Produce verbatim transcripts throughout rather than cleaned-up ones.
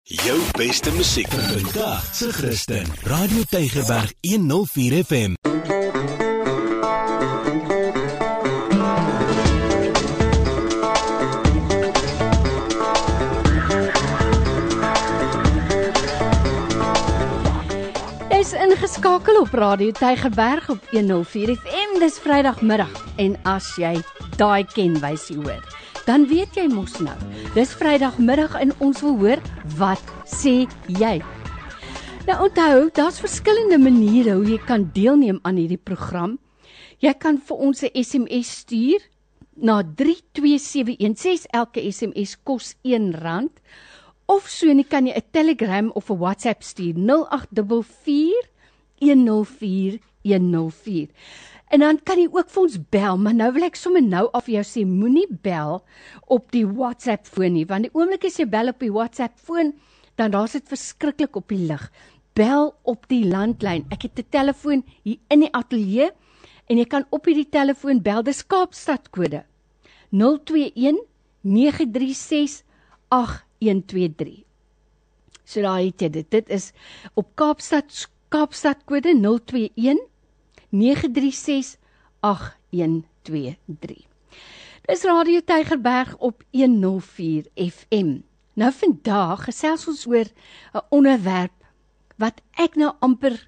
Jou beste musiek vandag se Christen. Radio Tygerberg honderd vier F M. Jy's ingeskakel op Radio Tygerberg op honderd vier F M. Dis Vrydagmiddag en as jy daai kenwysie hoor, dan weet jy mos nou. Dis Vrydagmiddag en ons wil hoor, wat sê jy? Nou onthou, daar's verskillende maniere hoe jy kan deelneem aan hierdie program. Jy kan vir ons 'n S M S stuur na drie twee sewe een ses. Elke S M S kos een rand. Of so nie kan jy 'n Telegram of 'n WhatsApp stuur nul agt vier vier een nul vier een nul vier. En dan kan jy ook vir ons bel, maar nou wil ek sommer nou af jou sê, moenie bel op die WhatsApp foon nie, want die oomblik as jy bel op die WhatsApp foon, dan raas dit verskriklik op die lig. Bel op die landlyn. Ek het 'n telefoon hier in die ateljee en jy kan op hierdie telefoon bel, dis Kaapstad kode nul twee een nege drie ses agt een twee drie. So daar het jy dit. Dit is op Kaapstad Kaapstad kode nul twee een nege drie ses agt een twee drie. Dis Radio Tygerberg op honderd vier F M. Nou vandag gesels ons oor 'n onderwerp wat ek nou amper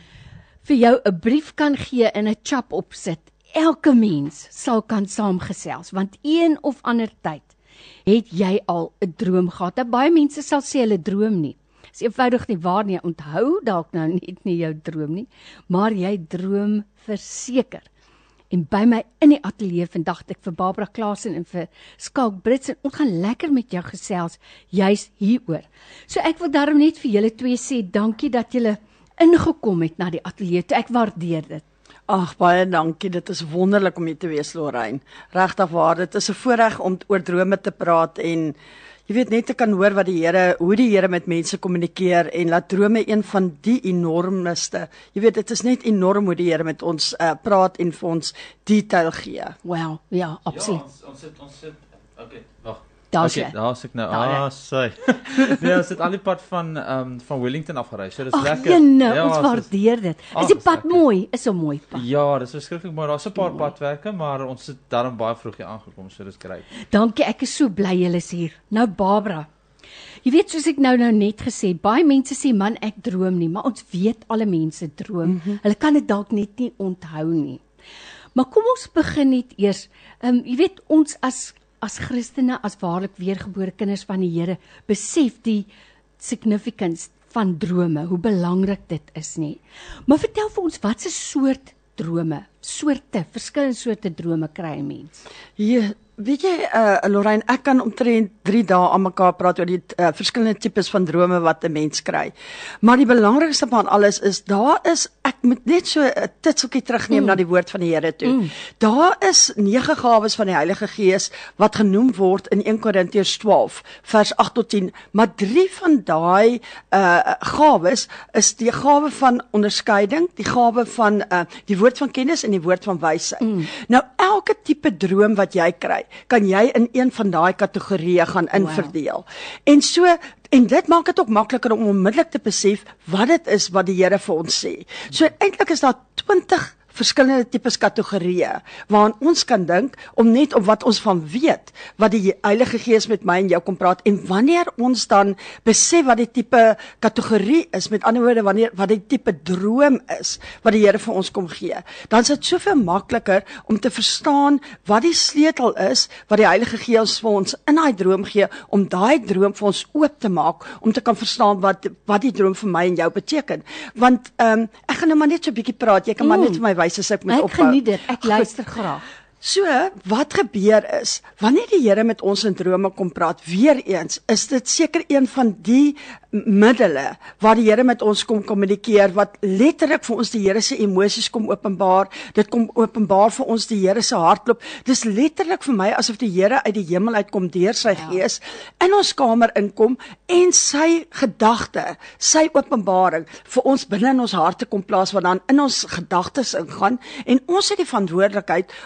vir jou 'n brief kan gee en 'n chap opsit. Elke mens sal kan saamgesels, want een of ander tyd het jy al 'n droom gehad. En baie mense sal sê hulle droom nie. Dis eenvoudig nie waar nie. Onthou dalk nou net nie jou droom nie, maar jy droom verseker. En by my in die ateljee vandag het ek vir Barbara Klaasen en vir Skalk Brits en ons gaan lekker met jou gesels juis hieroor. So ek wil daarom net vir julle twee sê dankie dat julle ingekom het na die ateljee. Ek waardeer dit. Ag, baie dankie. Dit is wonderlik om hier te wees, Lorraine. Regtig waar, dit is 'n voorreg om oor drome te praat en jy weet net te kan hoor wat die Here, hoe die Here met mense kommunikeer en laat drome een van die enormste. Jy weet, dit is net enorm hoe die Here met ons uh, praat en vir ons detail gee. Wel, ja, absoluut. Ja, ons, ons sit, ons sit, okay, wag. Daar Okay, sê. daar sit nou. Daar, Ah, sorry. Nee, ons het al die pad van um, van Wellington afgery. So dis Ag, lekker. jene, Ja, ons dis- waardeer dit. Ag, Is die dis pad lekker. mooi? Is 'n mooi pad. Ja, dis verskriklik mooi. Daar's 'n paar padwerke, maar ons het daarom baie vroeg hier aangekom, so dis great. Dankie, ek is so bly julle is hier. Nou Barbara, jy weet soos ek nou nou net gesê, baie mense sê man ek droom nie, maar ons weet alle mense droom. Mm-hmm. Hulle kan dit dalk net nie onthou nie. Maar kom ons begin net eers. Ehm um, jy weet ons as as Christene, as waarlik weergebore kinders van die Here, besef die significance van drome, hoe belangrik dit is nie. Maar vertel vir ons, wat 'n soort drome, soorte, verskillende soorte drome kry 'n mens? Ja, weet jy, uh, Lorraine, ek kan omtrent drie dae aan mekaar praat oor die uh, verskillende tipes van drome wat 'n mens kry. Maar die belangrikste van alles is, daar is, ek moet net so 'n titseltjie terugneem mm. na die woord van die Here toe. Mm. Daar is nege gawes van die Heilige Gees wat genoem word in een Korintiërs twaalf vers agt tot tien, maar drie van daai uh, gawes is die gawe van onderskeiding, die gawe van uh, die woord van kennis en die woord van wysheid. Mm. Nou elke tipe droom wat jy kry, kan jy in een van daai kategorieë gaan inverdeel. Wow. En so En dit maak dit ook makliker om onmiddellik te besef wat dit is wat die Here vir ons sê. So eintlik is daar twintig verskillende tipes kategorieë waaraan ons kan dink om net op wat ons van weet, wat die Heilige Gees met my en jou kom praat, en wanneer ons dan besef wat die tipe kategorie is, met ander woorde wanneer wat die tipe droom is wat die Here vir ons kom gee, dan is dit soveel makliker om te verstaan wat die sleutel is wat die Heilige Gees vir ons in daai droom gee, om daai droom vir ons oop te maak, om te kan verstaan wat wat die droom vir my en jou beteken. Want ehm um, ek gaan nou maar net so 'n bietjie praat, jy kan mm. maar net vir my wys as ek moet Ek ophou. geniet dit, ek luister graag. So, wat gebeur is, wanneer die Here met ons in drome kom praat, weer eens, is dit seker een van die middele waar die Here met ons kom kommunikeer, wat letterlik vir ons die Here se emosies kom openbaar, dit kom openbaar vir ons die Here se hartklop. Dis letterlik vir my asof die Here uit die hemel uitkom deur sy ja. Gees, in ons kamer inkom, en sy gedagte, sy openbaring, vir ons binne in ons harte kom plaas, wat dan in ons gedagtes ingaan, en ons het die verantwoordelikheid, wanneer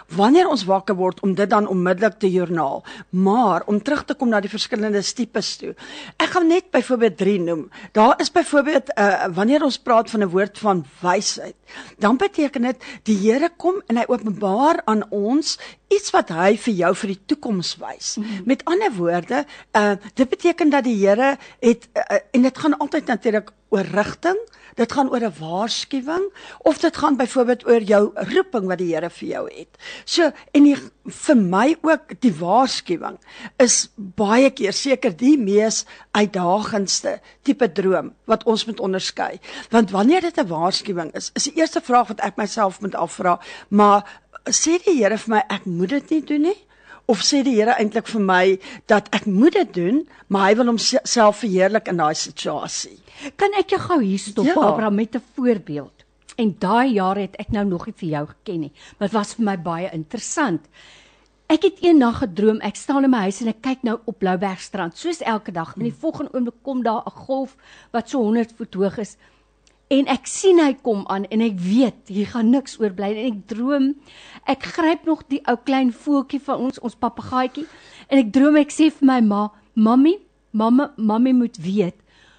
wanneer ons wakker word om dit dan onmiddellik te joernaal. Maar om terug te kom na die verskillende tipes toe. Ek gaan net byvoorbeeld drie noem. Daar is byvoorbeeld uh, wanneer ons praat van 'n woord van wysheid, dan beteken dit die Here kom en hy openbaar aan ons iets wat hy vir jou vir die toekoms wys. Mm-hmm. Met ander woorde, uh, dit beteken dat die Here het uh, en dit gaan altyd natuurlik oor rigting, dit gaan oor 'n waarskuwing, of dit gaan byvoorbeeld oor jou roeping wat die Here vir jou het. So, en die, vir my ook die waarskuwing is baie keer seker die mees uitdagendste tipe droom wat ons moet onderskei. Want wanneer dit 'n waarskuwing is, is die eerste vraag wat ek myself moet afvra, maar sê die Here vir my ek moet dit nie doen nie? Of sê die Here eintlik vir my dat ek moet dit doen, maar hy wil homself verheerlik in daai situasie? Kan ek jou gou hier stop, Ja. Barbara, met 'n voorbeeld? En daai jare het ek nou nog nie vir jou geken nie, maar dit was vir my baie interessant. Ek het een nag gedroom, ek staan in my huis en ek kyk nou op Bloubergstrand, soos elke dag. En die volgende oomblik kom daar 'n golf wat so honderd voet hoog is. En ek sien hy kom aan en ek weet, hier gaan niks oorbly. En ek droom, ek gryp nog die ou klein voeltjie van ons, ons papegaaitjie. En ek droom, ek sê vir my ma, Mami, mamma, Mami moet weet,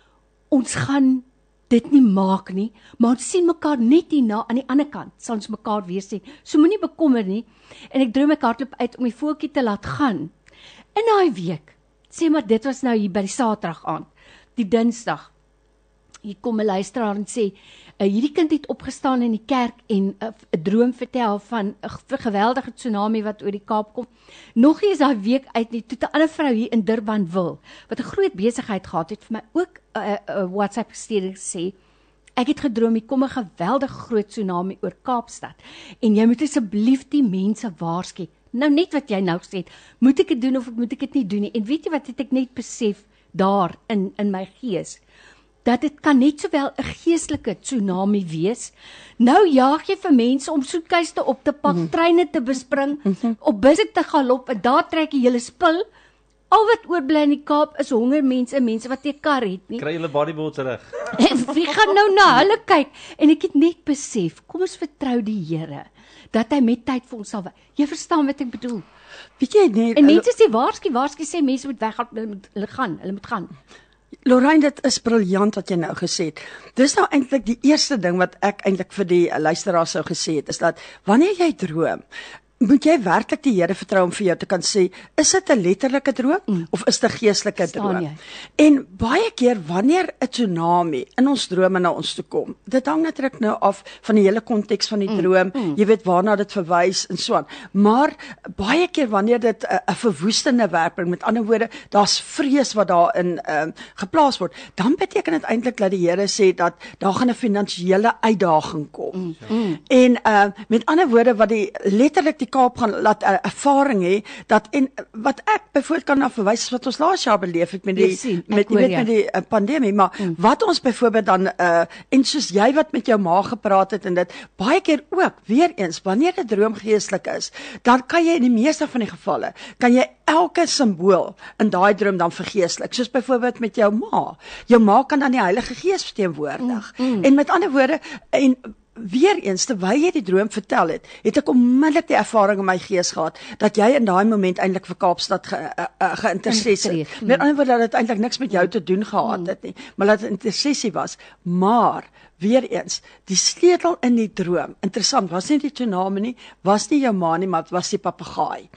ons gaan dit nie maak nie, maar ons sien mekaar net hierna, aan die ander kant, sal ons mekaar weer sien. So moenie bekommer nie. En ek droom ek hardloop uit om die voeltjie te laat gaan. In daai week, sê maar dit was nou hier by die Saterdag aand, die Dinsdag, hier kom 'n luisteraar en sê, uh, hierdie kind het opgestaan in die kerk en 'n uh, droom vertel van 'n uh, geweldige tsunami wat oor die Kaap kom. Nog nie is daai week uit nie, toe 'n ander vrou hier in Durbanville, wat 'n groot besigheid gehad het, vir my ook 'n uh, uh, uh, WhatsApp gestuur en gesê, ek het gedroom, hier kom 'n geweldige groot tsunami oor Kaapstad, en jy moet asseblief die mense waarsku. Nou net wat jy nou gesê het, moet ek dit doen of moet ek dit nie doen nie? En weet jy wat het ek net besef daar in, in my gees? Dat dit kan net sowel 'n geestelike tsunami wees. Nou jaag jy vir mense om soetkuiste op te pak, mm-hmm. treine te bespring, mm-hmm. op busse te galop, en daar trek jy julle spul. Al wat oorbly in die Kaap is honger mense, mense wat nie 'n kar het nie. Kry julle bodyboard terug. En wie gaan nou na hulle kyk? En ek het net besef, kom ons vertrou die Here, dat hy met tyd vir ons sal wys. Jy verstaan wat ek bedoel? Weet jy nie, En mense sê waarsku, waarsku sê mense moet weggaan, hulle moet hulle gaan, hulle moet gaan. Lorraine, dit is briljant wat jy nou gesê het. Dis nou eintlik die eerste ding wat ek eintlik vir die luisteraars sou gesê het, is dat wanneer jy droom, moet jy werklik die Here vertrou om vir jou te kan sê, is dit 'n letterlike droom mm. of is dit 'n geestelike droom? Jy? En baie keer wanneer 'n tsunami in ons drome na ons toe kom, dit hang natuurlik nou af van die hele konteks van die mm. droom, mm. jy weet waarna dit verwys en so aan. Maar baie keer wanneer dit 'n uh, verwoestende werking, met ander woorde, daar's vrees wat daarin uh, geplaas word, dan beteken dit eintlik dat die Here sê dat daar gaan 'n finansiële uitdaging kom. Mm. Mm. En uh, met ander woorde wat die letterlik die Kaap gaan laat uh, ervaring hê, dat en wat ek byvoorbeeld kan na verwys wat ons laas jaar beleef het met die sien, met, hoor, weet, ja. met die uh, pandemie, maar mm. wat ons byvoorbeeld dan uh, en soos jy wat met jou ma gepraat het en dit baie keer ook weer eens wanneer 'n droom geestelik is, dan kan jy in die meeste van die gevalle kan jy elke simbool in daai droom dan vergeestelik, soos byvoorbeeld met jou ma. Jou ma kan dan die Heilige Gees verteenwoordig. Mm. Mm. En met ander woorde en weer eens, terwyl jy die droom vertel het, het ek onmiddellik die ervaring in my gees gehad, dat jy in daai moment eintlik vir Kaapstad ge, uh, uh, geïnteresseerd het. Met ander woorde, dat dit eintlik niks met jou te doen gehad het nie, maar dat dit 'n intersessie was. Maar, weer eens, die sleutel in die droom, interessant, was nie die tsunami nie, was nie jou ma nie, maar was die papegaai.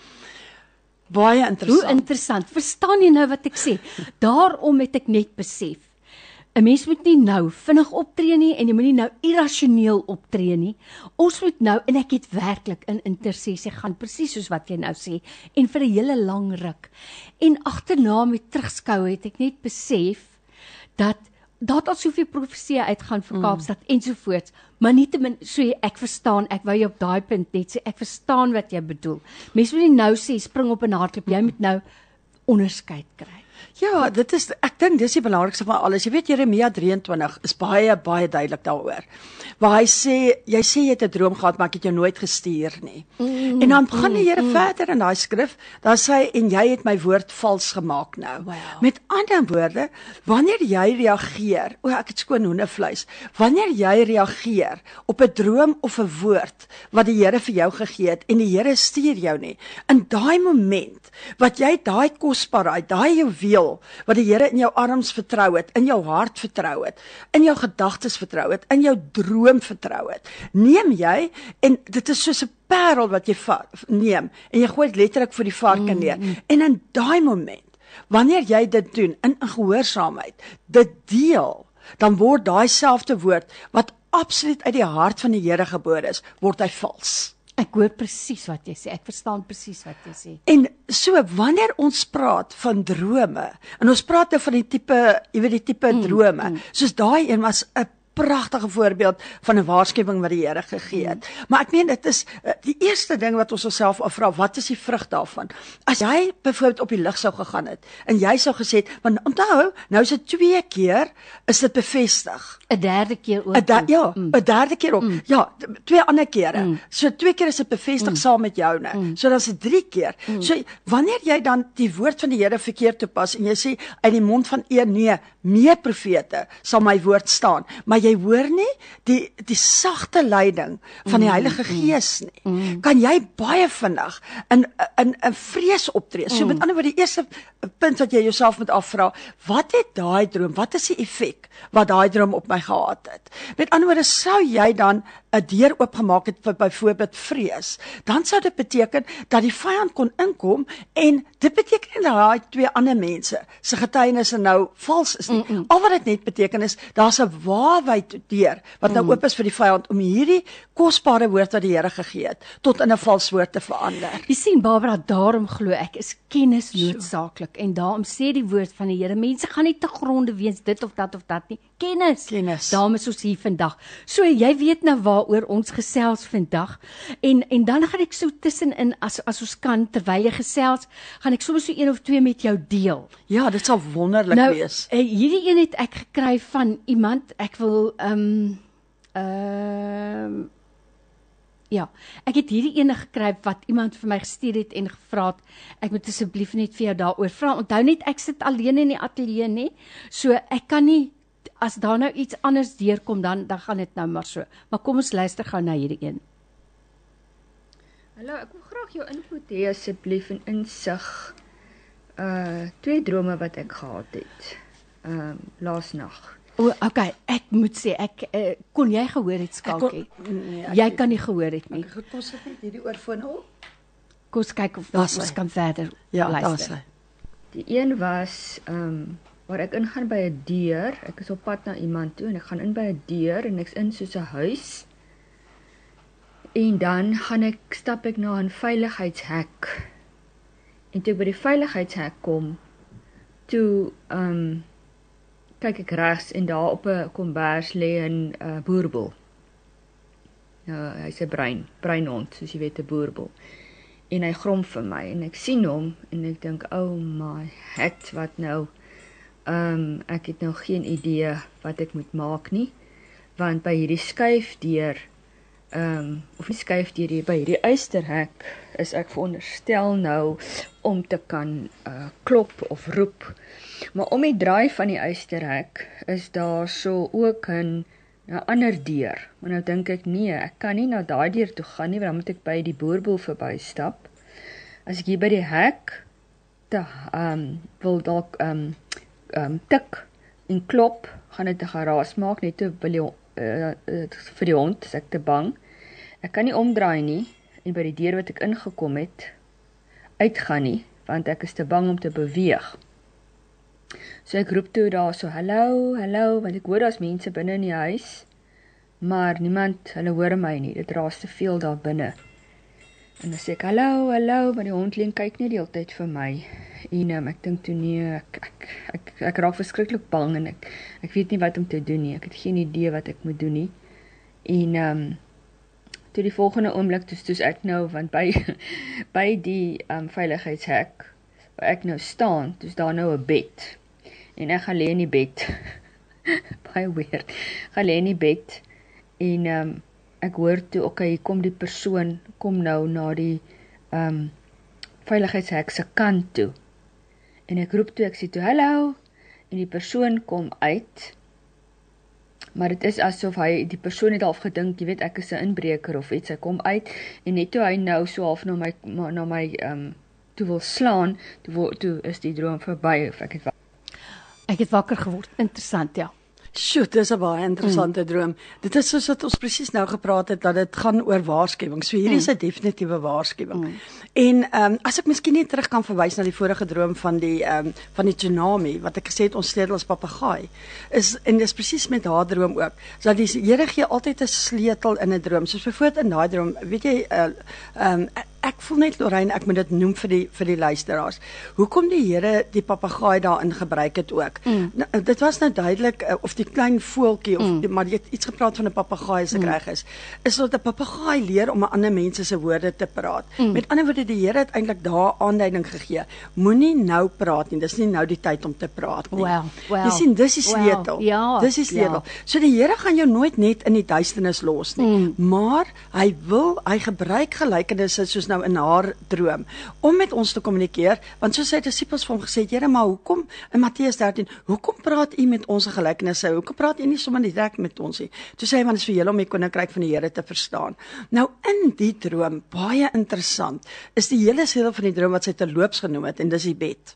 Baie interessant. Hoe interessant, verstaan jy nou wat ek sê? Daarom het ek net besef, 'n mens moet nie nou vinnig optree nie en jy moet nie nou irrasioneel optree nie. Ons moet nou, en ek het werklik in intersessie gaan, presies soos wat jy nou sê, en vir 'n hele lang ruk. En agterna met terugskou het ek net besef dat dat al soveel profeseë uitgaan vir Kaapstad mm. ensovoorts, maar nietemin, so ek verstaan, ek wou jou op daai punt net sê, ek verstaan wat jy bedoel. Mense moet nie nou sê, spring op en hardloop, jy moet nou onderskeid kry. Ja, dit is ek dink dis die belangrikste van alles. Jy weet Jeremia drieëntwintig is baie baie duidelik daaroor. Waar hy sê, jy sê jy het 'n droom gehad, maar ek het jou nooit gestuur nie. Mm, en dan gaan die Here mm, verder in daai skrif, daar sê hy en jy het my woord vals gemaak nou. Wow. Met ander woorde, wanneer jy reageer, o ek het skoon hoendevleis. Wanneer jy reageer op 'n droom of 'n woord wat die Here vir jou gegee het en die Here stuur jou nie, in daai moment wat jy daai kosbaarheid, daai juweel wat die Here in jou arms vertrou het, in jou hart vertrou het, in jou gedagtes vertrou het, in jou droom vertrou het, neem jy en dit is soos 'n parel wat jy vat, neem en jy gooi dit letterlik vir die varke neer. Mm, mm. En in daai moment, wanneer jy dit doen in gehoorsaamheid, dit deel, dan word daai selfde woord wat absoluut uit die hart van die Here gebore is, word hy vals. Ek hoor presies wat jy sê. Ek verstaan presies wat jy sê. En so wanneer ons praat van drome, en ons praat nou van die tipe, jy weet die tipe mm, drome, mm. soos daai een was 'n pragtige voorbeeld van 'n waarskuwing wat die Here gegee het. Mm. Maar ek meen dit is die eerste ding wat ons onsself afvra, wat is die vrug daarvan? As jy byvoorbeeld op die lig sou gegaan het en jy sou gesê het, want onthou, nou is dit twee keer is dit bevestig. 'n derde keer ook. 'n da, Ja, 'n mm. derde keer ook. Mm. Ja, twee ander kere. Mm. So twee keer is dit bevestig mm. saam met jou nou. Mm. So dan is dit drie keer. Mm. So wanneer jy dan die woord van die Here verkeerd toepas en jy sê uit die mond van een nee, meer profete sal my woord staan, maar jy hoor nie die die sagte leiding van die Heilige Gees nie. Mm. Kan jy baie vinnig in in 'n vrees optree. So mm. met ander woorde, die eerste punt wat jy jouself moet afvra, wat het daai droom, wat is die effek wat daai droom op my gehad het? Met ander woorde, sou jy dan 'n deur oopgemaak het vir byvoorbeeld vrees, dan sou dit beteken dat die vyand kon inkom en dit beteken nie dat daai twee ander mense se getuienisse nou vals is nie. Mm -mm. Al wat dit net beteken is, daar's 'n waawyd deur wat nou mm. oop is vir die vyand om hierdie kosbare woord wat die Here gegee het, tot in 'n vals woord te verander. Jy sien Barbara, daarom glo ek is kennis noodsaaklik en daarom sê die woord van die Here, mense gaan nie te gronde weens dit of dat of dat nie. Kennis. Kennis. Daarom is ons hier vandag. So jy weet nou waaroor ons gesels vandag. En en dan gaan ek so tussenin as as ons kan terwyl jy gesels, gaan ek sommer so een of twee met jou deel. Ja, dit sal wonderlik nou, wees. Nou, hierdie een het ek gekry van iemand, ek wil ehm um, ehm um, ja, ek het hierdie ene gekry wat iemand vir my gestuur het en gevra het, ek moet asseblief net vir jou daaroor vra. Onthou net ek sit alleen in die ateljee nie. So ek kan nie, as daar nou iets anders deurkom dan dan gaan dit nou maar so. Maar kom ons luister gou na hierdie een. Hallo, ek wil graag jou input hê asseblief en insig. Uh twee drome wat ek gehad het. Ehm um, laasnag. O, okay, ek moet sê ek uh, kon jy gehoor het Skalkie? Nee, jy kan nie gehoor het nie. Goed, kom sit net hierdie oorfoon op. Kom ons kyk of Daar's ons hy. kan verder Ja, luister. daar's hy. Die een was ehm um, waar ek ingaan by 'n deur. Ek is op pad na iemand toe en ek gaan in by 'n deur en ek's in soos 'n huis. En dan gaan ek stap ek na 'n veiligheidshek. En toe ek by die veiligheidshek kom, toe ehm um, kyk ek regs en daar op 'n kombers lê 'n uh, boerbul. Ja, hy's 'n bruin, bruinhond, soos jy weet 'n boerbul. En hy grom vir my en ek sien hom en ek dink, "Oh my het wat nou?" Ehm um, ek het nou geen idee wat ek moet maak nie, want by hierdie skuifdeur ehm um, of nie skuifdeur hier by hierdie eysterhek is ek veronderstel nou om te kan uh, klop of roep. Maar om die draai van die eysterhek is daar so ook 'n 'n ander deur. Maar nou dink ek nee, ek kan nie na daai deur toe gaan nie, want dan moet ek by die boerboel verbystap. As ek hier by die hek te ehm um, wil dalk ehm um, um, tik en klop, gaan dit 'n geraas maak net te wil die, uh, uh, vir die hond, is ek te bang. Ek kan nie omdraai nie en by die deur wat ek ingekom het uitgaan nie, want ek is te bang om te beweeg. So ek roep toe daar so, hallo, hallo, want ek hoor daar's mense binne in die huis, maar niemand, hulle hoor my nie, dit raas te veel daar binne. En dan sê ek, hallo, hallo, maar die hond leen kyk nie die hele tyd vir my. En um, ek dink toe nee, ek, ek, ek, ek raak verskriklik bang en ek, ek weet nie wat om te doen nie, ek het geen idee wat ek moet doen nie. En um, toe die volgende oomblik, toe soos ek nou, want by, by die um, veiligheidshek, waar ek nou staan, dis daar nou 'n bed. En ek gaan lê in die bed. Baie weird. Gaan lê in die bed en um, ek hoor toe, okay, hier kom die persoon, kom nou na die um, veiligheidshek se kant toe. En ek roep toe, ek sê toe, hallo, en die persoon kom uit, maar dit is asof hy, die persoon het half gedink, jy weet, ek is 'n inbreker of iets, hy kom uit, en net toe hy nou so half na my, na my um, toe wil slaan, toe, wil, toe is die droom verby, of ek het Ek het wakker geword. Interessant, ja. Sjoe, dis 'n baie interessante mm. droom. Dit is soos wat ons presies nou gepraat het, dat dit gaan oor waarskuwing. So hierdie is 'n definitiewe waarskuwing. Mm. En ehm um, as ek miskien net terug kan verwys na die vorige droom van die ehm um, van die tsunami, wat ek gesê het ons sleutel as papegaai, is en dis presies met haar droom ook. So dat die Here gee altyd 'n sleutel in 'n droom. Soos byvoorbeeld in daai droom, weet jy, ehm uh, um, ek voel net, Lorraine, ek moet dit noem vir die vir die luisteraars. Hoekom die Here die papegaai daarin gebruik het ook. Mm. Nou, dit was nou duidelik uh, of die klein voeltjie of mm. die, maar jy het iets gepraat van 'n papegaai as ek mm. reg is. Is dat 'n papegaai leer om met ander mense se woorde te praat. Mm. Met ander woorde, die Here het eintlik daar aanduiding gegee. Moenie nou praat nie. Dis nie nou die tyd om te praat nie. Well, well, jy sien, dis die sleutel. Well, ja, dis die sleutel. Ja. So die Here gaan jou nooit net in die duisternis los nie. Mm. Maar hy wil, hy gebruik gelykenisse soos nou in haar droom om met ons te kommunikeer, want soos sy disippels vir hom gesê het, Here, maar hoekom in Matteus dertien, hoekom praat u met ons gelykenisse? Hoekom praat u nie sommer direk met ons nie? Toe sê hy, want dit is vir julle om die koninkryk van die Here te verstaan. Nou in die droom, baie interessant, is die hele sleutel van die droom wat sy terloops genoem het, en dis die bed.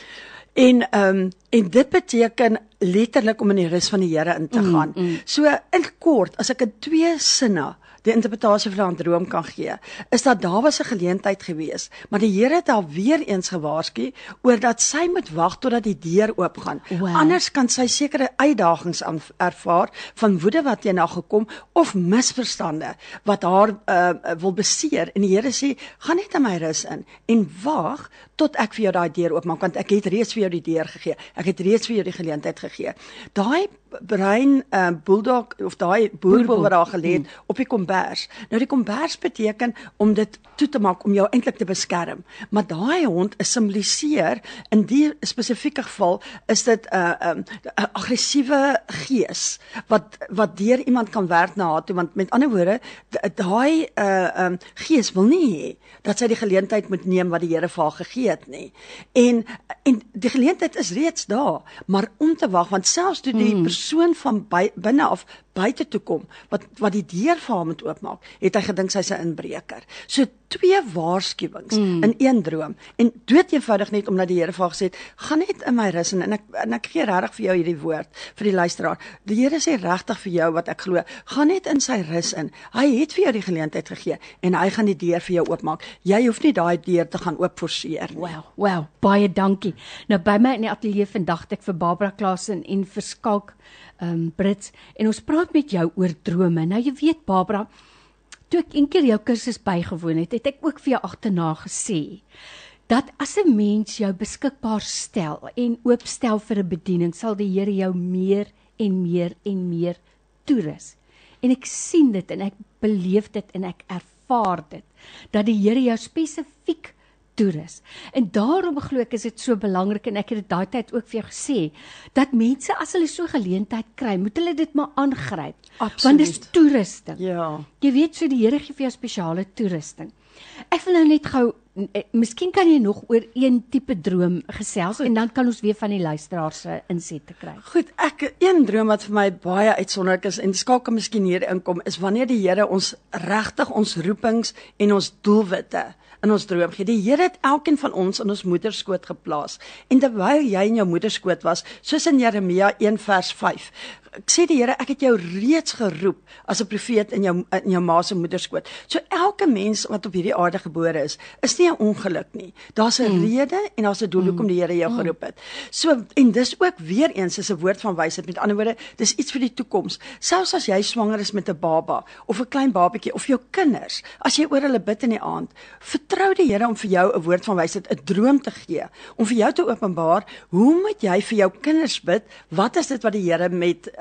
En um, en dit beteken letterlik om in die rus van die Here in te gaan. Mm, mm. So in kort, as ek in twee sinne die interpretasie van 'n droom kan gee, is dat daar was 'n geleentheid gewees, maar die Here het haar weer eens gewaarsku oor dat sy moet wag totdat die deur oopgaan. Wow. Anders kan sy sekere uitdagings ervaar van woede wat teen haar gekom of misverstande wat haar uh, wil beseer. En die Here sê, gaan net in my rus in en wag tot ek vir jou daai deur oopmaak, want ek het reeds vir jou die deur gegee. Ek het reeds vir jou die geleentheid gegee. Daai brein uh, bulldog of daai boerbul wat daar gelê het mm. op die kombers. Nou die kombers beteken om dit toe te maak om jou eintlik te beskerm. Maar daai hond is simboliseer in die spesifieke geval is dit 'n uh, 'n um, aggressiewe gees wat wat deur iemand kan werk na haar toe, want met ander woorde daai uh, um, gees wil nie hê dat sy die geleentheid moet neem wat die Here vir haar gegee het nie. En en die geleentheid is reeds daar, maar om te wag, want selfs toe die mm. persoon van by, binne af buite toe kom, wat wat die deur vir haar moet oopmaak, het hy gedink sy's 'n inbreker. So twee waarskuwings mm. in een droom. En dood eenvoudig net omdat die Here vir haar gesê het, gaan net in my rus in, en ek en ek gee regtig vir jou hierdie woord vir die luisteraar. Die Here sê regtig vir jou wat ek glo, gaan net in sy rus in. Hy het vir jou die geleentheid gegee en hy gaan die deur vir jou oopmaak. Jy hoef nie daai deur te gaan oopforceer nie. Wow, wow, baie dankie. Nou by my in die ateljee vandag het ek vir Barbara Klasen en vir Skalk um, Brits, en ons praat met jou oor drome. Nou jy weet, Barbara, toe ek een keer jou kursus bygewoon het, het ek ook vir jou agterna gesê, dat as 'n mens jou beskikbaar stel en oopstel vir 'n bediening, sal die Here jou meer en meer en meer toerus. En ek sien dit en ek beleef dit en ek ervaar dit, dat die Here jou spesifiek toerus. En daarom glo ek is dit so belangrik, en ek het dit daai tyd ook vir jou gesê, dat mense as hulle so geleentheid kry, moet hulle dit maar aangryp. Absoluut. Want dit is toerusting. Ja. Jy weet, so die Here gee vir jou spesiale toerusting. Ek wil nou net gou, miskien kan jy nog oor een tipe droom gesels, goed, en dan kan ons weer van die luisteraars se insette kry. Goed, ek een droom wat vir my baie uitsonderlik is, en die skakel miskien hier inkom, is wanneer die Here ons regtig ons roepings en ons doelwitte in ons droom gee. Die Here het elkeen van ons in ons moederskoot geplaas. En terwyl jy in jou moederskoot was, soos in Jeremia een vers vyf, ek sê die Here, ek het jou reeds geroep as 'n profeet in jou in jou ma se moederskoot. So elke mens wat op hierdie aarde gebore is, is nie 'n ongeluk nie. Daar's 'n mm. rede en daar's 'n doel hoekom die Here jou mm. geroep het. So en dis ook weer eens is 'n woord van wysheid. Met ander woorde, dis iets vir die toekoms. Selfs as jy swanger is met 'n baba of 'n klein babatjie of jou kinders, as jy oor hulle bid in die aand, vertrou die Here om vir jou 'n woord van wysheid, 'n droom te gee, om vir jou te openbaar, hoe moet jy vir jou kinders bid? Wat is dit wat die Here met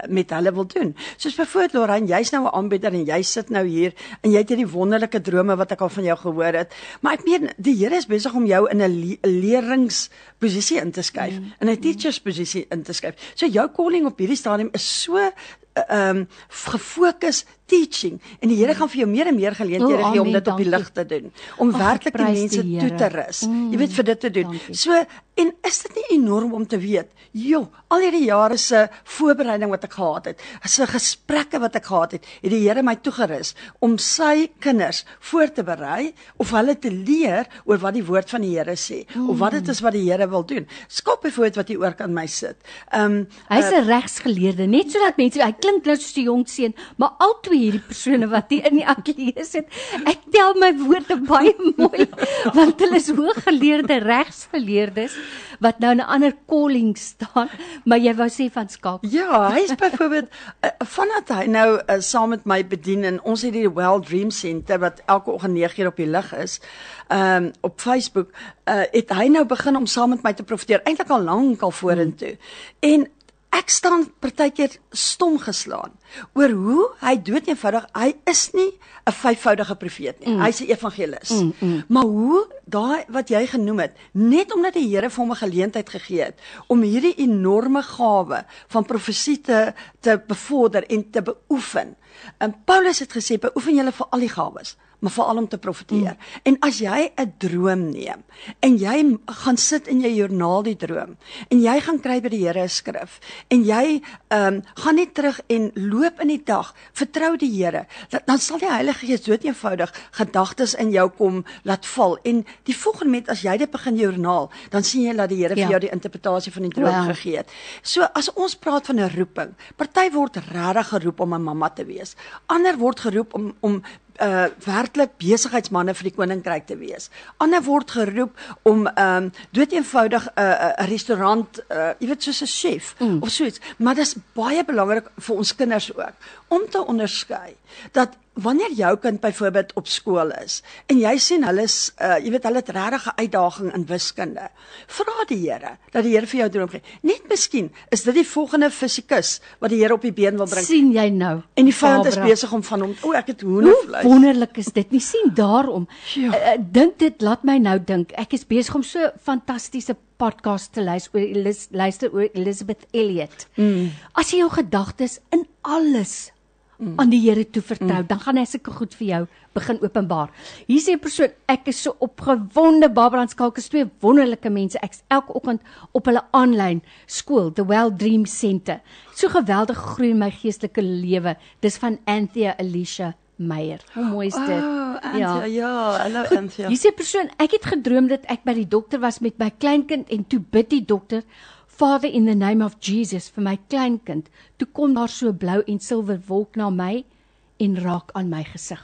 met hulle wil doen. Soos byvoorbeeld Lorraine, jy's nou 'n aanbieder en jy sit nou hier en jy het hierdie wonderlike drome wat ek al van jou gehoor het. Maar ek meen die Here is besig om jou in 'n le leringsposisie in te skuif, mm. in 'n teachers posisie in te skuif. So jou calling op hierdie stadium is so ehm um, gefokus teaching en die Here gaan vir jou meer en meer geleenthede gee om dit op die lig te doen, om werklik die mense toe te rus. Mm, jy weet vir dit te doen. Dankie. So en is dit nie enorm om te weet, joh, al hierdie jare se voorbereiding wat ek gehad het, se gesprekke wat ek gehad het, het die Here my toegerus om sy kinders voor te berei of hulle te leer oor wat die woord van die Here sê, mm. of wat dit is wat die Here wil doen. Skop byvoorbeeld wat hier oor kan my sit. Um, Hy's 'n uh, regsgeleerde, net sodat mense, hy klink nou soos 'n jong seun, maar al twee hierdie persone wat hier in die ateljee sit, ek tel my woorde baie mooi, want hulle is hooggeleerde regsgeleerdes wat nou in 'n ander calling staan, maar jy wou sê van Skakel. Ja, hy is byvoorbeeld uh, vandat hy nou uh, saam met my bedien en ons het die Well Dream Center wat elke oggend nege uur op die lig is, um, op Facebook, uh, het hy nou begin om saam met my te profeteer, eintlik al lank al vorentoe. Hmm. En ek staan partykeer stom geslaan oor hoe hy dood eenvoudig, hy is nie 'n vyfvoudige profeet nie, mm. hy's 'n evangelis. Mm, mm. Maar hoe, daai wat jy genoem het, net omdat die Here vir hom 'n geleentheid gegee het, om hierdie enorme gawe van profesie te, te bevorder en te beoefen. En Paulus het gesê, beoefen julle vir al die gawes, maar veral om te profeteer. Mm. En as jy 'n droom neem, en jy gaan sit in jou joernaal die droom, en jy gaan kry by die Here 'n skrif, en jy um, gaan net terug en loop in die dag, vertrou die Here, dan sal die Heilige Gees dood eenvoudig gedagtes in jou kom laat val, en die volgende moment as jy dit begin joernaal, dan sien jy dat die Here ja. vir jou die interpretasie van die droom wow. gegee het. So as ons praat van 'n roeping, party word regtig geroep om 'n mamma te wees, ander word geroep om om Uh, werklik besigheidsmanne vir die koninkryk te wees. Ander word geroep om um, dood eenvoudig 'n uh, uh, restaurant, uh, jy weet soos 'n chef mm. of so iets, maar dis baie belangrik vir ons kinders ook om te onderskei dat wanneer jou kind byvoorbeeld op skool is en jy sien hulle is uh, jy weet hulle het regtig 'n uitdaging in wiskunde, vra die Here dat die Here vir jou droom gee. Net miskien is dit die volgende fisikus wat die Here op die been wil bring. Sien jy nou? En die vyand is besig om van hom, o, ek het hoendervleis. Wonderlik is dit nie, sien daarom. Ja. Uh, dink dit laat my nou dink. Ek is besig om so fantastiese podcast te luister oor Elis, luister oor Elizabeth Elliot. Mm. As jy jou gedagtes in alles Mm. aan die Here toe vertrou, mm. dan gaan hy sulke goed vir jou begin openbaar. Hier sê 'n persoon, ek is so opgewonde, Barbara en Skakel is twee wonderlike mense, ek is elke oggend op hulle aanlyn skool, The Well Dream Center. So geweldig groei in my geestelike lewe. Dis van Anthea Alicia Meyer. Hoe mooi is dit? Oh, Anthea, ja, ja hallo Anthea. Hier sê 'n persoon, ek het gedroom dat ek by die dokter was met my kleinkind en toe bid die dokter, Father, in the name of Jesus, vir my kleinkind, toe kom daar so blou en silwer wolk na my en raak aan my gesig.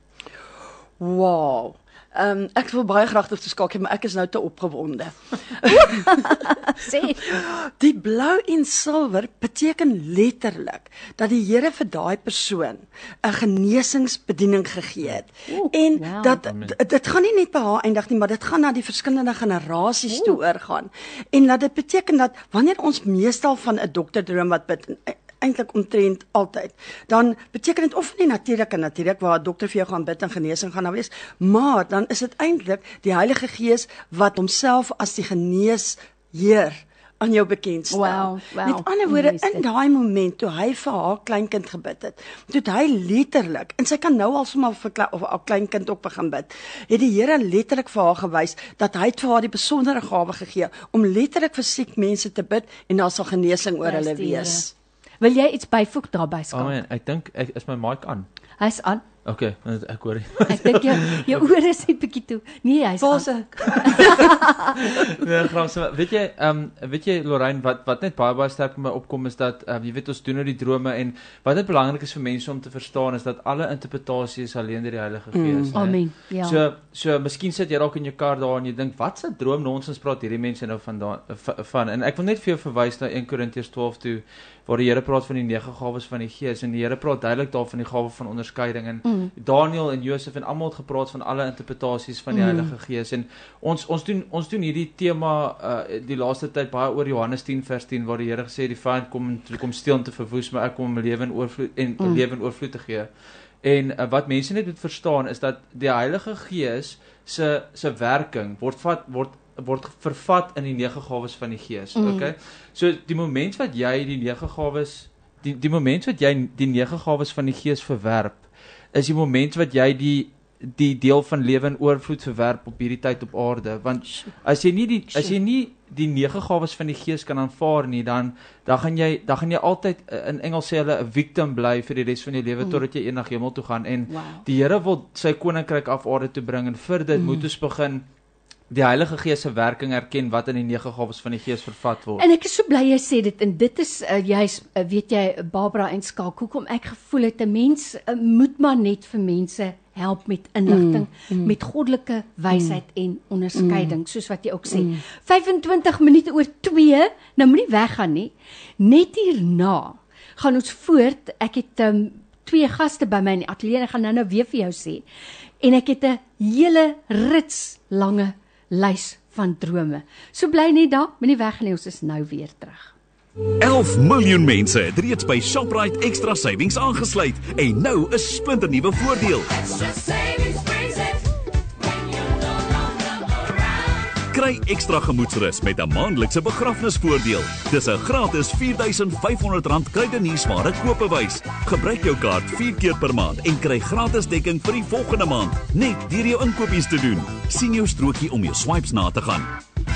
Wow. Um, ek wil baie graag tot Skakel, maar ek is nou te opgewonde. Sê. Die blou en silwer beteken letterlik dat die Here vir daai persoon 'n genesingsbediening gegee het. Oeh, en wow. dat dit, dit gaan nie net by haar eindig nie, maar dit gaan na die verskillende generasies Oeh. toe oorgaan. En dat dit beteken dat wanneer ons meestal van 'n dokterdroom wat bid, eintlik omtrent altyd, dan beteken dit of nie natuurlik en natuurlik waar 'n dokter vir jou gaan bid en genesing gaan nou wees, maar dan is dit eintlik die Heilige Gees wat homself as die geneesheer aan jou bekend stel. Wow, wow. Met ander woorde, in daai moment toe hy vir haar kleinkind gebid het, toe hy letterlik, en sy kan nou al sommer vir of haar kleinkind ook begin bid, het die Here letterlik vir haar gewys dat hy vir haar die besondere gawe gegee om letterlik vir siek mense te bid en daar sal genesing oor hulle wees. Wil jy iets byvoeg daarby, Skakel? Oh man, ek dink ek is my mic aan. Hy's aan. Okay, ek hoor. Ek dink jou jou ore is net bietjie toe. Nee, hy's aan. Nee, grams, weet jy, ehm um, weet jy Lorraine, wat wat net baie baie sterk in my opkom is dat um, jy weet ons doen nou die drome en wat net belangrik is vir mense om te verstaan is dat alle interpretasie is alleen deur die Heilige Gees. Mm, amen. Ja. So so miskien sit jy dalk in jou kar daar en jy dink wat 'n droom nonsens praat hierdie mense nou van daar van en ek wil net vir jou verwys na Eerste Korintiërs twaalf toe waar die Here praat van die nege gawes van die Gees en die Here praat duidelik daar van die gawe van onderskeiding en mm. Daniel en Josef en almal het gepraat van alle interpretasies van die mm. Heilige Gees en ons ons doen ons doen hierdie tema uh, die laaste tyd baie oor Johannes tien vers tien waar die Here gesê die vyand kom kom steel om te verwoes, maar ek kom om 'n lewe in oorvloed en 'n mm. lewe in oorvloed te gee. En uh, wat mense net moet verstaan is dat die Heilige Gees se se werking word vat word word vervat in die nege gawes van die Gees. Mm. Okay? So die moment wat jy die nege gawes die die moment wat jy die nege gawes van die Gees verwerp, is die moment wat jy die die deel van lewe in oorvloed verwerp op hierdie tyd op aarde. Want as jy nie die as jy nie die nege gawes van die Gees kan aanvaar nie, dan dan gaan jy dan gaan jy altyd in Engels sê hulle 'n victim bly vir die res van jou lewe mm. totdat jy eendag hemel toe gaan en wow. die Here wil sy koninkryk af aarde toe bring en vir dit mm. moet ons begin die Heilige Gees se werking erken wat in die nege gawes van die Gees vervat word. En ek is so bly jy sê dit en dit is uh, juist uh, weet jy Barbara en Skalk hoekom ek gevoel het 'n mens uh, moet maar net vir mense help met inligting, mm, mm. met goddelike wysheid mm. en onderskeiding, mm. soos wat jy ook sê. Mm. vyf en twintig minute oor twee, nou moenie weggaan nie. Net hierna gaan ons voort. Ek het um, twee gaste by my in die ateljee en ek gaan nou nou weer vir jou sê. En ek het 'n hele rits lange lys van drome. So bly net daar, moenie weggaan nie, ons is nou weer terug. elf miljoen mense het reeds by Shoprite Extra Savings aangesluit en nou 'n splinternuwe voordeel. Kry ekstra gemoedsrus met 'n maandelikse begrafnisvoordeel. Dis 'n gratis vier duisend vyf honderd rand kruideniersware koopbewys. Gebruik jou kaart vier keer per maand en kry gratis dekking vir die volgende maand, net deur jou inkopies te doen. Sien jou strokie om jou swipes na te gaan.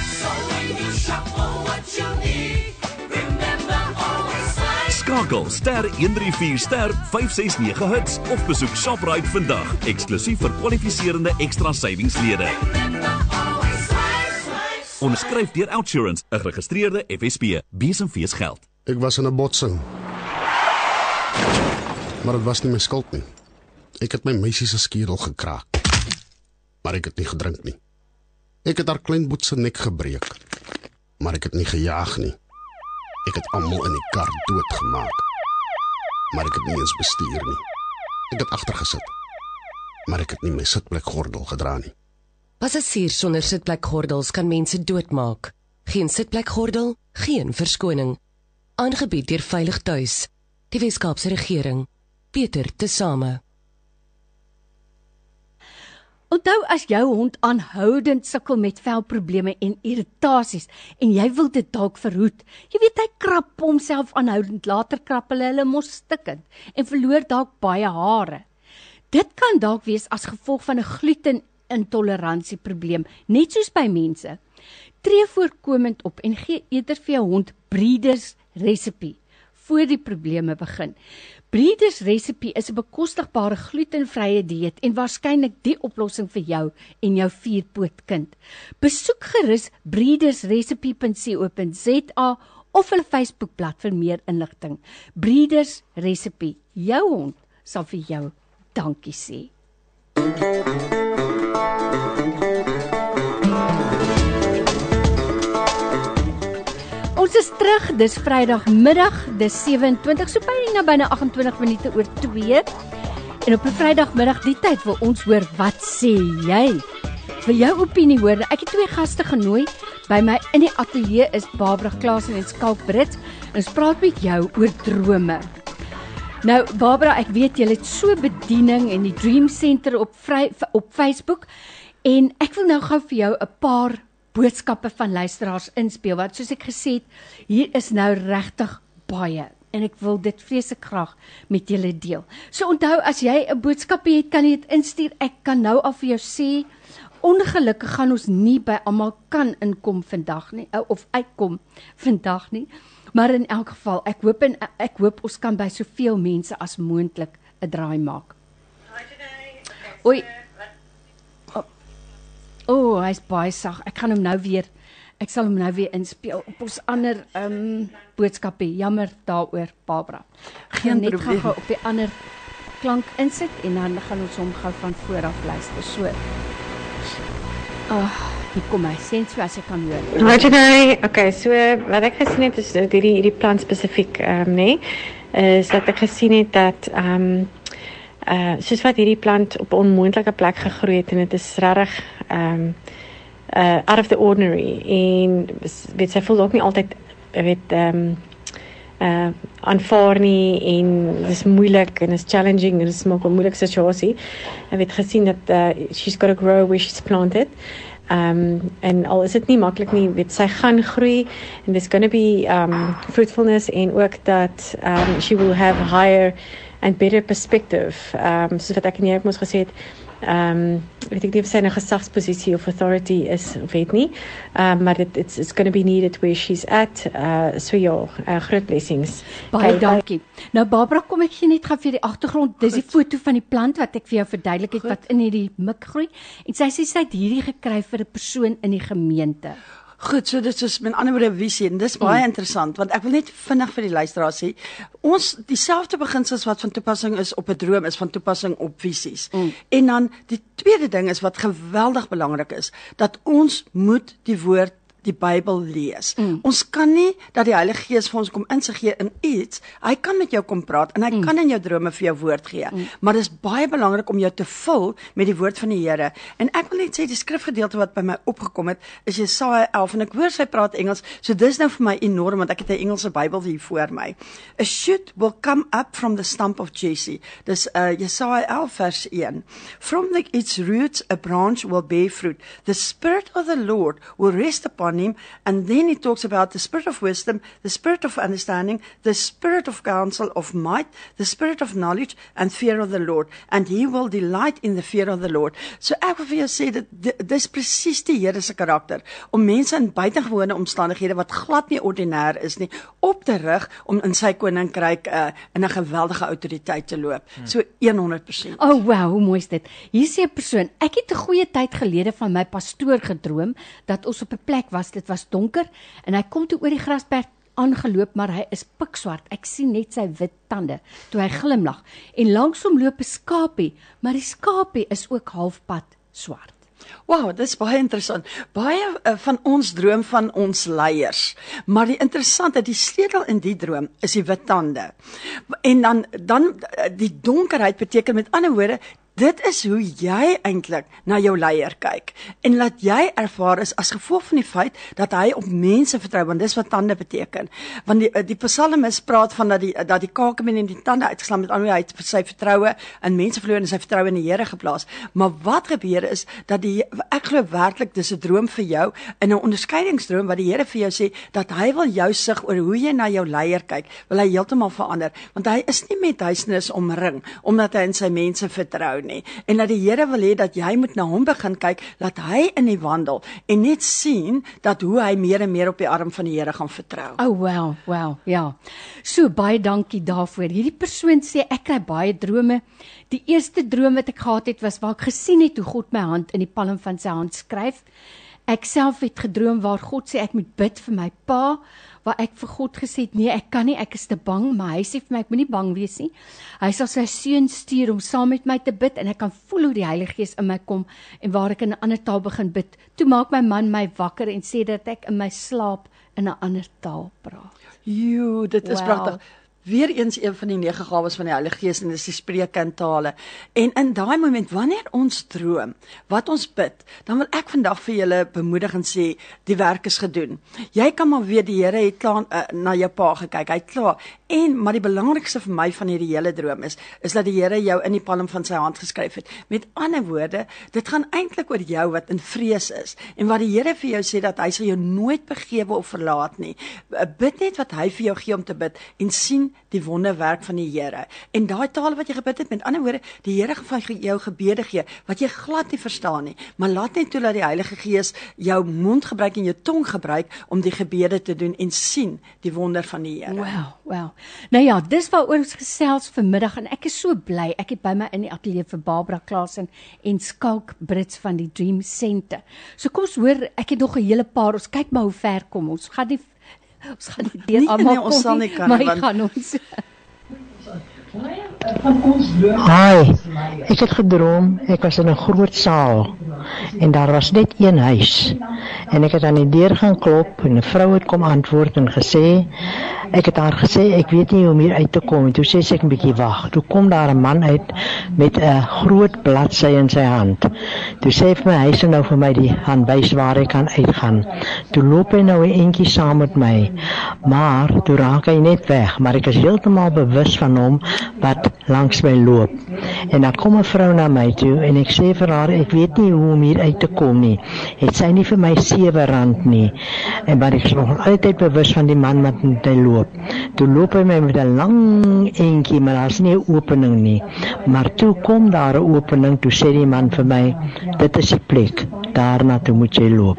Skakel ster een drie vier ster vyf ses nege hits of besoek Shoprite vandag, eksklusief vir kwalifiserende Extra Savings lede. Onderskryf deur Outsurance, 'n geregistreerde F S P, besemfees geld. Ek was in 'n botsing. Maar dit was nie my skuld nie. Ek het my meisie se skedel gekraak. Maar ek het nie gedrink nie. Ek het haar klein boet se nek gebreek. Maar ek het nie gejaag nie. Ek het almal in die kar doodgemaak. Maar ek het nie eens bestuur nie. Ek het agter gesit. Maar ek het nie my sitplekgordel gedra nie. Passasiers sonder sitplekgordels kan mense doodmaak. Geen sitplekgordel, geen verskoning. Aangebied deur Veilig Tuis, die Weskaapse regering. Beter tesame. Onthou as jou hond aanhoudend sukkel met velprobleme en irritasies en jy wil dit dalk verhoed. Jy weet hy krap homself aanhoudend, later krap hulle hulle mos stikkend en verloor dalk baie hare. Dit kan dalk wees as gevolg van 'n gluten-intoleransie-probleem, net soos by mense. Tree voorkomend op en gee eerder vir jou hond Breeders Recipe voor die probleme begin. Breeders Recipe is 'n bekostigbare glutenvrye dieet en waarskynlik die oplossing vir jou en jou vierpootkind. Besoek gerus breeders recipe punt co punt za of hulle Facebookblad vir meer inligting. Breeders Recipe, jou hond sal vir jou dankie sê. Ons is terug, dis Vrydagmiddag, dis sewe en twintig, so byna byna agt en twintig minute oor twee. En op 'n Vrydagmiddag die tyd wil ons hoor, wat sê jy? Wil jou opinie hoor? Ek het twee gaste genooi. By my in die ateljee is Barbara Klaasen en Skalk Brits. En ons praat met jou oor drome. Nou Barbara, ek weet jy het so bediening en die Dream Center op vry, op Facebook en ek wil nou gou vir jou 'n paar boodskappe van luisteraars inspeel, wat soos ek gesê het, hier is nou regtig baie, en ek wil dit vreeslik graag met julle deel. So onthou, as jy 'n boodskap het, kan jy dit instuur, ek kan nou al vir jou sê, ongelukkig gaan ons nie by almal kan inkom vandag nie, of uitkom vandag nie, maar in elk geval, ek hoop, en, ek hoop ons kan by soveel mense as moontlik 'n draai maak. Oei, O, oh, hy's baie sag. Ek gaan hom nou weer, ek sal hom nou weer inspeel op ons ander um, boodskapie. Jammer daaroor, Barbara. Geen net probleem. Gaan op die ander klank insit en dan gaan ons hom gou van voor af luister. So. Oh, Hier kom hy, sê so as jy kan hoor. Wat jy nou, okay, so wat ek gesien het is hierdie hierdie plant spesifiek, ehm um, nee, is dat ek gesien het dat ehm um, uh soos wat hierdie plant op 'n onmoontlike plek gegroei het en dit is regtig ehm um, uh out of the ordinary en weet sy voel ook nie altyd weet ehm um, uh aanvaar nie en dit is moeilik en is challenging en dit is ook 'n moeilike situasie. Ek het gesien dat uh, she's got to grow where she's planted. Um en al is dit nie maklik nie, weet sy gaan groei and there's going to be um fruitfulness en ook dat um she will have higher and better perspective. Um soos wat ek in Jyk mos gesê het, um weet ek nie of sy 'n gesagsposisie of authority is of weet nie. Um maar dit it's, it's going to be needed where she's at. Uh so ja, uh, groot blessings. Baie okay, dankie. Nou Barbara, kom ek gee net gou vir die agtergrond. Dis die foto van die plant wat ek vir jou verduidelik het Goed. Wat in hierdie mik groei. En sy sê sy het hierdie gekry vir 'n persoon in die gemeente. Goed, so dit is met ander woorde visie en dis baie mm. interessant want ek wil net vinnig vir die luisteraars sê, ons dieselfde beginsels wat van toepassing is op 'n droom is van toepassing op visies. Mm. En dan die tweede ding is wat geweldig belangrik is, dat ons moet die woord die Bybel lees. Mm. Ons kan nie dat die Heilige Gees vir ons kom insig gee in iets. Hy kan met jou kom praat en hy mm. kan in jou drome vir jou woord gee. Mm. Maar dit is baie belangrik om jou te vul met die woord van die Here. En ek wil net sê die skrifgedeelte wat by my opgekom het is Jesaja elf en ek hoor sy praat Engels. So dis nou vir my enorm want ek het 'n Engelse Bybel hier voor my. A shoot will come up from the stump of Jesse. Dis uh, Jesaja elf vers een. From the, its roots a branch will bear fruit. The spirit of the Lord will rest upon him, and then he talks about the spirit of wisdom, the spirit of understanding, the spirit of counsel, of might, the spirit of knowledge and fear of the Lord, and he will delight in the fear of the Lord. So ek wil vir jou sê dat dis presies die Here se karakter om mense in buitengewone omstandighede wat glad nie ordinêr is nie op te rig om in sy koninkryk uh, in 'n geweldige autoriteit te loop. Hmm. So honderd persent. Oh wow, hoe mooi is dit. Hier sê 'n persoon, ek het 'n goeie tyd gelede van my pastoor gedroom dat ons op 'n plek was. Dit was donker en hy kom toe oor die grasperk aangeloop, maar hy is pikswart. Ek sien net sy wit tande toe hy glimlag. En langs hom loop 'n skapie, maar die skapie is ook halfpad swart. Wow, dit is baie interessant. Baie uh, van ons droom van ons leiers, maar die interessante, die sleutel in die droom is die wit tande. En dan dan die donkerheid beteken met ander woorde dit is hoe jy eintlik na jou leier kyk en laat jy ervaar is as gevolg van die feit dat hy op mense vertrou, want dis wat tande beteken. Want die die psalmis praat van dat die dat die kakemen en die tande uitgeslaan met ander hy het sy vertroue in mense verloor en sy vertroue in die Here geplaas. Maar wat gebeur is dat die ek glo werklik dis 'n droom vir jou in 'n onderskeidingsdroom wat die Here vir jou sê dat hy wil jou sig oor hoe jy na jou leier kyk, wil hy heeltemal verander, want hy is nie met duisternis omring omdat hy in sy mense vertrou nie. En dat die Here wil hê dat jy moet na hom begin kyk, laat hy in die wandel en net sien dat hoe hy meer en meer op die arm van die Here gaan vertrou. Oh wow, wow, ja. So baie dankie daarvoor. Hierdie persoon sê ek kry baie drome. Die eerste droom wat ek gehad het was waar ek gesien het hoe God my hand in die palm van sy hand skryf. Ek self het gedroom waar God sê ek moet bid vir my pa, waar ek vir God gesê het, nee, ek kan nie, ek is te bang, maar hy sê vir my, ek moet nie bang wees nie. Hy sal sy seun stuur om saam met my te bid, en ek kan voel hoe die Heilige Gees in my kom, en waar ek in 'n ander taal begin bid. Toe maak my man my wakker en sê dat ek in my slaap in 'n ander taal praat. Joe, dit is wow. pragtig. Weereens een van die nege gawes van die Heilige Gees en dis die spreuke in tale. En in daai moment wanneer ons droom, wat ons bid, dan wil ek vandag vir julle bemoedig en sê die werk is gedoen. Jy kan maar weet die Here het klaar uh, na jou pa gekyk, hy het klaar. En maar die belangrikste vir my van hierdie hele droom is is dat die Here jou in die palm van sy hand geskryf het. Met ander woorde, dit gaan eintlik oor jou wat in vrees is en wat die Here vir jou sê dat hy sal jou nooit begewe of verlaat nie. Bid net wat hy vir jou gee om te bid en sien die wonderwerk van die Here. En daai tale wat jy gebid het, met ander woorde, die Here gaan jou gebede gee wat jy glad nie verstaan nie, maar laat net toe dat die Heilige Gees jou mond gebruik en jou tong gebruik om die gebede te doen en sien die wonder van die Here. Wow, wow. Nou ja, dis waaroor ons gesels vanmiddag en ek is so bly. Ek het by my in die ateljee vir Barbara Klasen en Skalk Brits van die Dream Center. So kom ons hoor, ek het nog 'n hele paar, ons kyk maar hoe ver kom ons. Gaan die ons gaan die deur almal kom. Ons sal nie kan, maar want gaan ons. Hi, ek het gedroom, ek was in 'n groot saal en daar was net een huis. En ek het aan die deur gaan klop en 'n vrou het kom antwoord en gesê, ek het haar gesê, ek weet nie hoe om hier uit te kom. En toe sê sy, ek 'n bietjie wag. Toe kom daar 'n man uit met 'n groot bladsy in sy hand. Toe sê hy vir my, hy sê nou vir my die hand wys waar hy kan uitgaan. Toe loop hy nou 'n entjie saam met my. Maar toe raak hy net weg, maar ek is heeltemal bewus van hom wat langs my loop. En dan kom 'n vrou na my toe en ek sê vir haar, ek weet nie hoe om hier uit te kom nie. Het sy nie vir my sewe rand nie. En maar ek is nog altyd bewus van die man wat met hy loop. Toe loop hy my met 'n lang entjie, maar daar's nie 'n opening nie. Maar toe kom daar 'n opening, toe sê die man vir my, dit is die plek, daarna toe moet jy loop.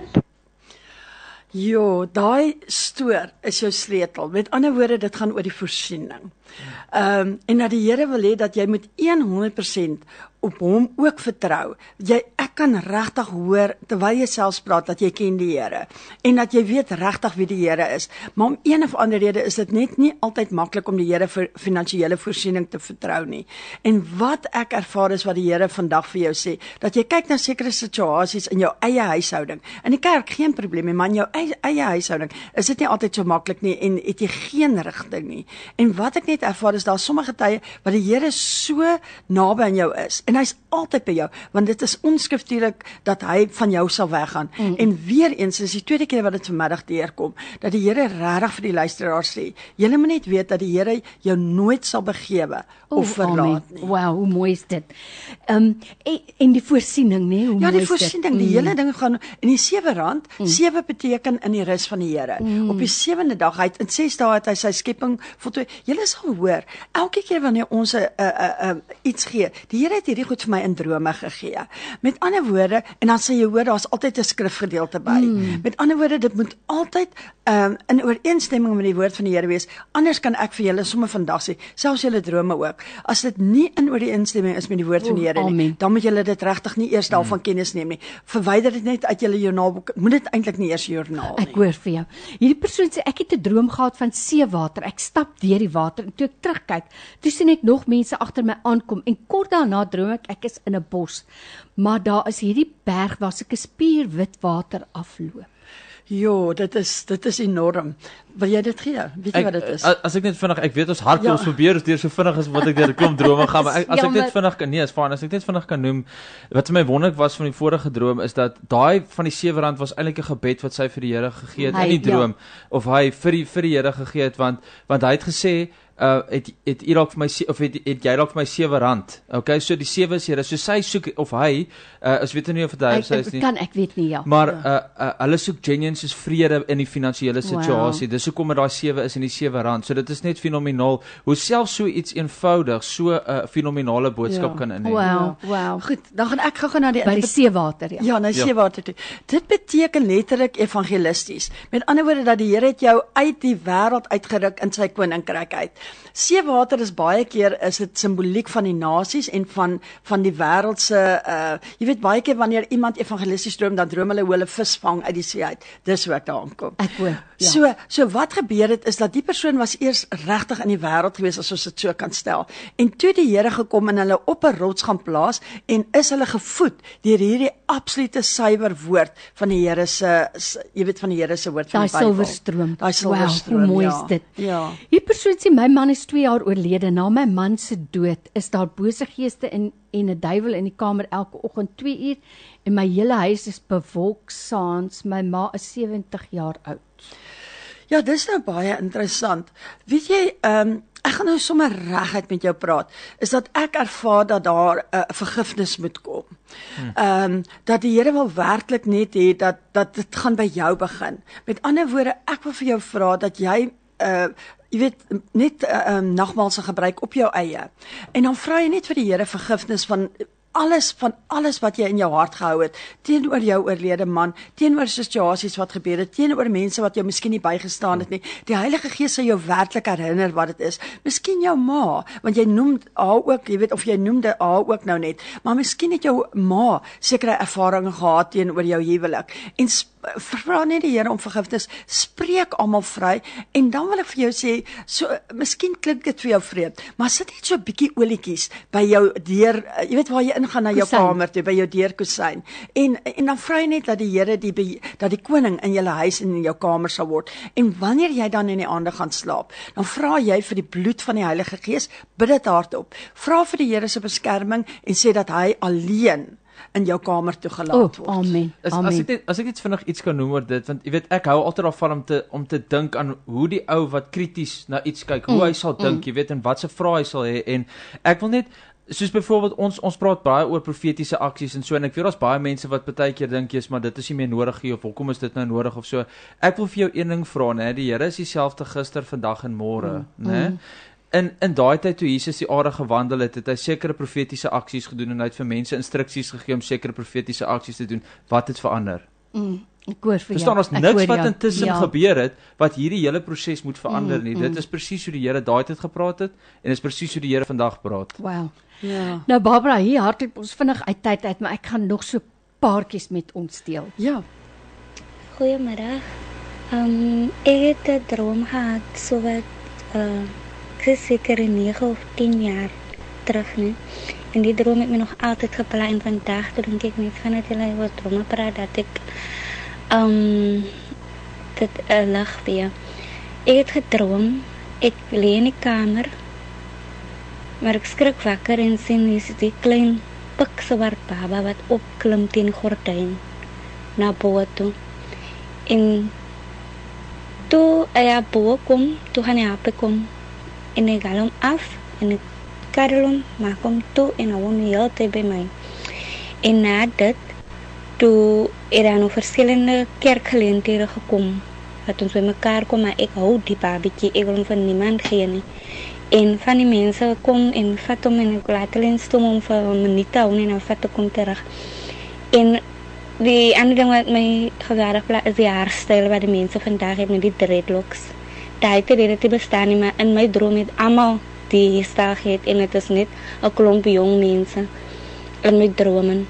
Jo, daai stoor is jou sleutel. Met ander woorde, dit gaan oor die voorsiening. Ehm um, en dat die Here wil hê dat jy met honderd persent op hom ook vertrou. Jy ek kan regtig hoor terwyl jy selfs praat dat jy ken die Here en dat jy weet regtig wie die Here is. Maar om een of ander rede is dit net nie altyd maklik om die Here vir finansiële voorsiening te vertrou nie. En wat ek ervaar is wat die Here vandag vir jou sê, dat jy kyk na sekere situasies in jou eie huishouding. In die kerk geen probleem nie, maar in jou eie, eie huishouding is dit nie altyd so maklik nie en het jy geen rigting nie. En wat ek net ervaar is daar sommige tye wat die Here so naby aan jou is en hy's altyd by jou, want dit is onskriftuurlik dat hy van jou sal weggaan. Mm. En weer eens is die tweede keer wat dit vanmiddag deurkom, dat die Here regtig vir die luisteraars sê, julle moet net weet dat die Here jou nooit sal begewe oh, of verlaat nie. Wow, hoe mooi is dit. Um, en, en die voorsiening, nee, hoe ja, mooi die voorsiening, die mm. hele ding gaan, en die sewe rand, mm. sewe beteken in die rus van die Here. Mm. Op die sewende dag, hy het in ses dae het hy sy skepping voltooi. Julle sal hoor, elke keer wanneer ons uh, uh, uh, iets gee, die Here het hierdie goed vir my in drome gegee. Met ander woorde, en dan sê jy hoor, daar's altyd 'n skrifgedeelte by. Mm. Met ander woorde, dit moet altyd um, in ooreenstemming met die woord van die Here wees. Anders kan ek vir julle sommer vandag sê, selfs julle drome ook. As dit nie in ooreenstemming is met die woord oh, van die Here nie, dan moet julle dit regtig nie eers daarvan mm. kennis neem nie. Verwyder dit net uit julle joernaalboek. Moet dit eintlik nie eers joernaal nie. Ek hoor vir jou. Hierdie persoon sê ek het 'n droom gehad van seewater. Ek stap deur die water en toe ek terugkyk, toe sien ek nog mense agter my aankom en kort daarna droom ek ek is in 'n bos. Maar daar is hierdie berg waar sulke spierwit water afloop. Jo, dit is dit is enorm. Wil jy dit gee? Weet jy ek, wat dit is? As ek net vinnig, ek weet ons hardloop ons ja. probeer deur so vinnig as wat ek deur 'n klomp drome gaan, maar ek, as ja, ek net vinnig kan nee, is fyn, as ek net vinnig kan noem, wat vir my wonderlik was van die vorige droom is dat daai van die sewe rand was eintlik 'n gebed wat sy vir die Here gegee het hy, in die droom ja. of hy vir die vir die Here gegee het want want hy het gesê uh het het jy dalk vir my of het, het jy dalk vir my sewe rand. Okay, so die sewe is Here. So sy soek of hy uh is weet nie of dit hy of sy is nie. Kan ek weet nie ja. Maar uh, uh hulle soek genuine soos vrede in die finansiële situasie. Wow. Dis hoekom dit daai sewe is in die sewe rand. So dit is net fenomenaal hoe self so iets eenvoudig so 'n uh, fenomenale boodskap ja. kan inhê. Wow, wow. Goed, dan gaan ek gou-gou na die by die seewater ja. Ja, na die ja. seewater toe. Dit beteken letterlik evangelisties. Met ander woorde dat die Here het jou uit die wêreld uitgeruk in sy koninkryk uit. Seewater is baie keer is dit simboliek van die nasies en van van die wêreld se uh jy weet baie keer wanneer iemand evangelisties droom, dan droom hulle hoe hulle vis vang uit die see uit. Dis hoe ek daar aankom. Ek hoor. Ja. So so wat gebeur het is dat die persoon was eers regtig in die wêreld gewees as ons dit so kan stel. En toe die Here gekom en hulle op 'n rots gaan plaas en is hulle gevoed deur hierdie absolute suiwer woord van die Here se jy weet van die Here se woord van die Bybel. Daai silwerstroom. Daai silwerstroom. Wow, hoe mooi ja. is dit. Ja. Hierdie persoon sê my man is twee jaar oorlede. Na my man se dood is daar bose geeste in en 'n duiwel in die kamer elke oggend twee uur en my hele huis is bewolk saans. My ma is sewentig jaar oud. Ja, dis nou baie interessant. Weet jy, ehm um, ek gaan nou sommer reguit met jou praat. Is dat ek ervaar dat daar 'n uh, vergifnis moet kom. Ehm um, dat die Here wil werklik net hê dat dat dit gaan by jou begin. Met ander woorde, ek wil vir jou vra dat jy uh jy weet net 'n uh, um, nagmaal se gebruik op jou eie. En dan vra jy net vir die Here vergifnis van alles van alles wat jy in jou hart gehou het teenoor jou oorlede man, teenoor situasies wat gebeur het, teenoor mense wat jou miskien nie bygestaan het nie. Die Heilige Gees sal jou werklik herinner wat dit is. Miskien jou ma, want jy noem haar ook, jy weet of jy noemde haar ook nou net, maar miskien het jou ma sekere ervarings gehad teenoor jou huwelik. En vra net die Here om vergifnis, spreek almal vry en dan wil ek vir jou sê, so miskien klink dit vir jou vreemd, maar sit net so 'n bietjie olietjies by jou deur, jy weet waar jy ingaan na jou Kusyn. kamer toe, by jou deurkusyn. En en dan vra jy net dat die Here die dat die koning in jou huis en in jou kamer sal word. En wanneer jy dan in die aande gaan slaap, dan vra jy vir die bloed van die Heilige Gees, bid dit hardop. Vra vir die Here se beskerming en sê dat hy alleen in jou kamer toegelaat Oh, word. amen. As, Amen. as ek net, as ek net vinnig iets kan noem oor dit, want jy weet ek hou altyd daarvan om te om te dink aan hoe die ou wat krities na iets kyk, hoe Mm, hy sal dink, mm. jy weet, en wat se vrae hy sal hê, en ek wil net soos byvoorbeeld ons ons praat baie oor profetiese aksies en so, en ek weet daar's baie mense wat baie keer dink jy's maar dit is nie meer nodig nie, of hoekom is dit nou nodig of so. Ek wil vir jou een ding vra, né, die Here is dieselfde gister, vandag en môre, Mm, né? mm. In in daai tyd toe Jesus die aarde gewandel het, het hy sekere profetiese aksies gedoen en hy het vir mense instruksies gegee om sekere profetiese aksies te doen. Wat het verander? Mm, ek hoor vir Verstaan, jou. ons Ek niks hoor wat jou. intussen Ja. gebeur het, wat hierdie hele proses moet verander Mm, nie. mm. Dit is presies hoe die Here daai tyd gepraat het, en is presies hoe die Here vandag praat. Wow. Ja. Nou Barbara, hier hardloop ons vinnig uit tyd uit, maar ek gaan nog so paartjies met ons deel. Ja. Goeiemiddag. Um, ek het 'n droom gehad, so wat uh, ek is seker negen of tien jaar terug nie. En die droom het my nog altyd gepla en vandag dink ek net gaan dit hulle oor drome praat dat ek um, dit uh, lig weer. Ek het gedroom, ek lê in die kamer, maar ek skrik wakker en sien is die klein pikswart baba wat opklim teen die gordyn na bo toe. En toe hy bo kom, toe gaan hy op kom en ek haal hom af en ek karrel hom, maak hom toe en hy woon heel tyd by my. En na dit, toe er daar nog verskillende kerkgeleenthede gekom, wat ons by mekaar kom, maar ek hou die babietjie, ek wil hom van niemand gee nie. En van die mense kom en vat hom en ek laat hulle instom om vir 'n minuut te hou en dan vat ek hom terug. En die ander ding wat my geweldig pla is die haarstyl wat die mense vandag het met die dreadlocks. Daai het dit te bestaan nie, maar in my droom het almal die styl gehad en dit is net 'n klomp jong mense in my drome.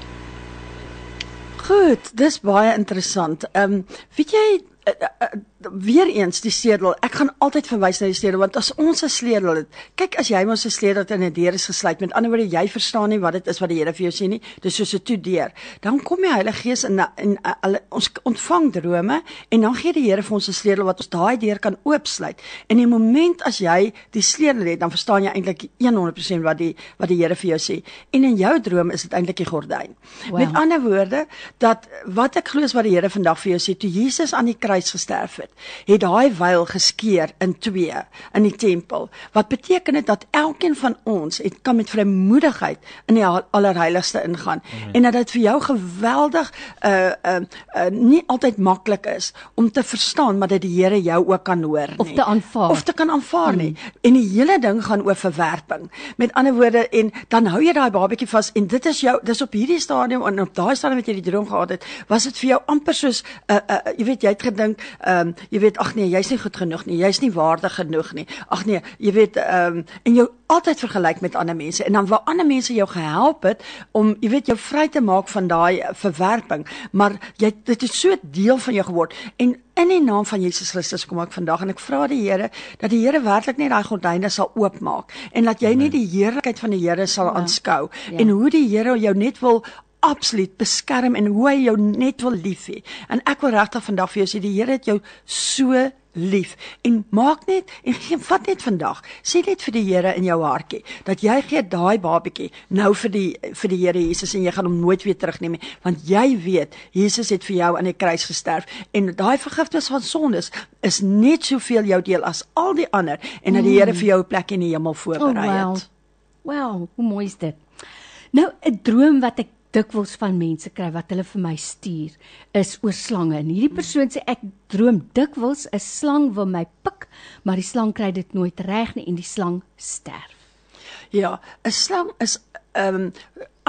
Goed, dis baie interessant. Ehm um, weet jy uh, uh, weer eens die sleutel. Ek gaan altyd verwys na die sleutel want as ons 'n sleutel het, kyk as jy mos 'n sleutel het en 'n deur is gesluit, met ander woorde jy verstaan nie wat dit is wat die Here vir jou sê nie. Dis soos 'n toedeur. Dan kom die Heilige Gees in en uh, ons ontvang drome en dan gee die Here vir ons 'n sleutel wat ons daai deur kan oopsluit. En die oomblik as jy die sleutel het, dan verstaan jy eintlik honderd persent wat die wat die Here vir jou sê. En in jou droom is dit eintlik die gordyn. Wow. Met ander woorde dat wat ek glo is wat die Here vandag vir jou sê, toe Jesus aan die kruis gesterf het, het daai veil geskeur in twee in die tempel. Wat beteken dit dat elkeen van ons het kan met vrymoedigheid in die allerheiligste ingaan. Mm-hmm. En dat dit vir jou geweldig uh, uh, uh, nie altyd maklik is om te verstaan, maar dat die Here jou ook kan hoor nie. Of te aanvaar. Of te kan aanvaar nie. Mm. En die hele ding gaan oor verwerping. Met ander woorde, en dan hou jy daai babatjie vas en dit is jou, dis op hierdie stadium en op daai stadium wat jy die droom gehad het, was dit vir jou amper soos uh, uh, jy weet jy het gedink, ehm um, jy weet ag nee, jy's nie goed genoeg nie, jy's nie waardig genoeg nie. Ag nee, jy weet ehm um, en jou altyd vergelyk met ander mense en dan wou ander mense jou gehelp het om jy weet jou vry te maak van daai verwerping, maar jy dit het so deel van jou geword. En in die naam van Jesus Christus kom ek vandag en ek vra die Here dat die Here werklik net daai gordyne sal oopmaak en dat jy net die heerlikheid van die Here sal aanskou ja. En hoe die Here jou net wil absoluut beskerm en hoe hy jou net wil lief hê. En ek wil regtig vandag vir jou sê die Here het jou so lief en maak net en geen vat net vandag sê net vir die Here in jou hartjie dat jy gee daai babatjie nou vir die vir die Here Jesus en jy gaan hom nooit weer terugneem nie want jy weet Jesus het vir jou aan die kruis gesterf en daai vergifnis van sondes is net soveel jou deel as al die ander en dat die Here vir jou 'n plek in die hemel voorberei het. Oh, wow. Wow, hoe mooi is dit. Nou 'n droom wat ek dikwels van mense kry wat hulle vir my stuur is oor slange. En hierdie persoon sê ek droom dikwels 'n slang wil my pik, maar die slang kry dit nooit reg nie en die slang sterf. Ja, 'n slang is ehm um,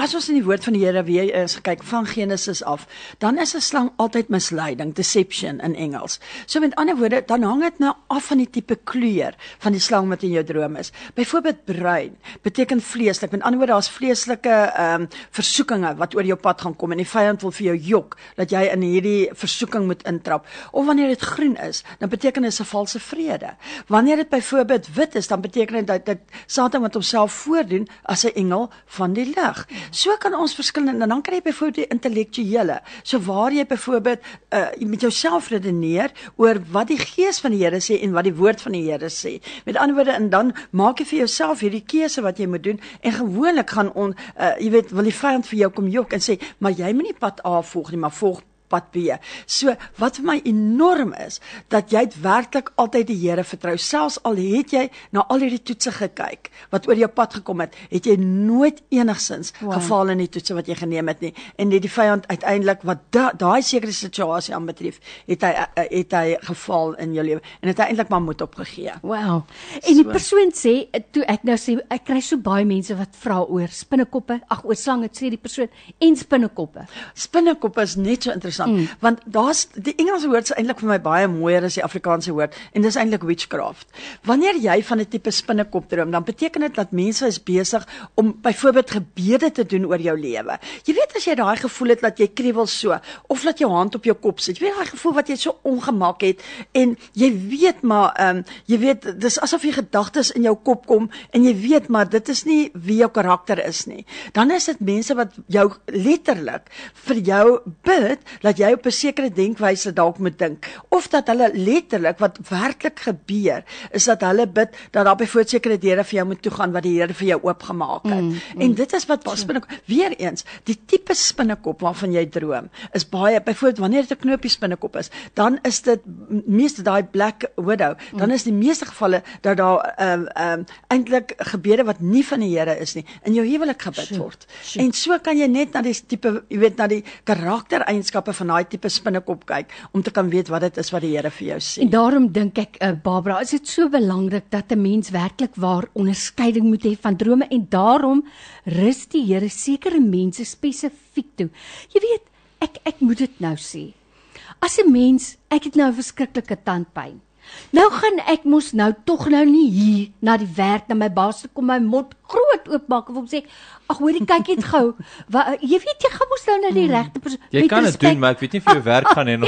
as ons in die woord van die Here weer eens kyk van Genesis af, dan is 'n slang altyd misleiding, deception in Engels. So met ander woorde, dan hang dit nou af van die tipe kleur van die slang wat in jou droom is. Byvoorbeeld bruin beteken vleeslik. Met ander woorde, daar's vleeslike ehm um, versoekinge wat oor jou pad gaan kom en die vyand wil vir jou jok dat jy in hierdie versoeking moet intrap. Of wanneer dit groen is, dan beteken dit 'n valse vrede. Wanneer dit byvoorbeeld wit is, dan beteken dit dat dit Satan wat homself voordoen as 'n engel van die lig. So kan ons verskillende, en dan kry jy byvoorbeeld die intellektuele. So waar jy byvoorbeeld uh, met jouself redeneer oor wat die gees van die Here sê en wat die woord van die Here sê. Met ander woorde, en dan maak jy vir jouself hierdie keuse wat jy moet doen en gewoonlik gaan on, uh, jy weet, wil die vyand vir jou kom jok en sê, maar jy moet nie pad A volg nie, maar volg pad B. So, wat vir my enorm is, dat jy werklik altyd die Here vertrou, selfs al het jy na al hierdie toetse gekyk, wat oor jou pad gekom het, het jy nooit enigsins wow. geval in die toetse wat jy geneem het nie, en net die vyand uiteindelik, wat daai da sekere situasie aanbetref, het hy, het hy geval in jou lewe, en het hy eintlik maar moed opgegee. Wow. En die so. persoon sê, toe ek nou sê, ek kry so baie mense wat vra oor spinnekoppe, ag oor slange, sê die persoon, en spinnekoppe. Spinnekoppe is net so interessant, Mm. want daar's die Engelse woord is eintlik vir my baie mooier as die Afrikaanse woord, en dis eintlik witchcraft. Wanneer jy van 'n tipe spinnekop droom, dan beteken dit dat mense is besig om byvoorbeeld gebede te doen oor jou lewe. Jy weet as jy daai gevoel het dat jy kriewel so, of dat jou hand op jou kop sit, jy weet daai gevoel wat jy so ongemak het, en jy weet maar, um, jy weet, dis asof jy gedagtes in jou kop kom, en jy weet maar, dit is nie wie jou karakter is nie. Dan is dit mense wat jou letterlik vir jou bid, dat jy op 'n sekere denkwyse dalk moet dink, of dat hulle letterlik, wat werklik gebeur, is dat hulle bid, dat daar byvoorbeeld sekere deure vir jou moet toegaan, wat die Here vir jou oopgemaak het. Mm, mm. En dit is wat spinnekop, weer eens, die tipe spinnekop waarvan jy droom, is baie, byvoorbeeld wanneer dit 'n knoopie spinnekop is, dan is dit meeste daai black widow, dan is die meeste gevalle, dat daar um, um, eintlik gebede wat nie van die Here is nie, in jou huwelik gebid sure, word. Sure. En so kan jy net na die tipe, jy weet, na die karaktereienskappe van daai tipe spinnekop kyk, om te kan weet wat dit is wat die Here vir jou sê. En daarom dink ek, uh, Barbara, is dit so belangrik dat 'n mens werklik waar onderskeiding moet hê van drome, en daarom rus die Here sekere mense spesifiek toe. Jy weet, ek ek moet dit nou sê. As 'n mens, ek het nou 'n verskriklike tandpyn. Nou gaan ek mos nou tog nou nie hier na die werk, na my baas te kom my mond groot oopmaak of hom sê, ag hoorie, kyk net gou. Wa, jy weet jy gaan mos nou na die regte persoon. Jy kan dit doen, maar ek weet nie vir jou werk gaan hê nog.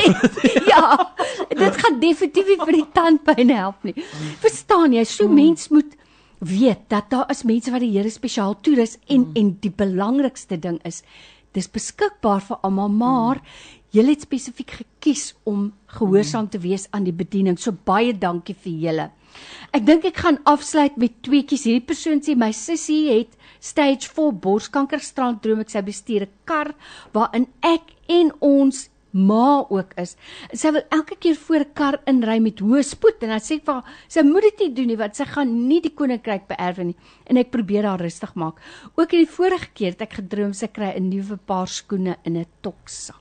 Ja, dit gaan definitief nie vir die tandpyn help nie. Verstaan jy, so hmm. mens moet weet dat daar is mense wat die Here spesiaal toerus, en hmm. en die belangrikste ding is, dis beskikbaar vir almal, maar hmm. julle het spesifiek gekies om gehoorsaam te wees aan die bediening. So baie dankie vir julle. Ek dink ek gaan afsluit met tweeetjies. Hierdie persoon sê, my sussie het stage four borskanker, straaldroom, ek sy bestuur 'n kar waarin ek en ons ma ook is. Sy wil elke keer voor 'n kar inry met hoë spoed, en dan sê ek vir haar, sy moet dit nie doen nie, want sy gaan nie die koninkryk beerwe nie, en ek probeer haar rustig maak. Ook in die vorige keer het ek gedroom, sy kry 'n nuwe paar skoene in 'n toksak.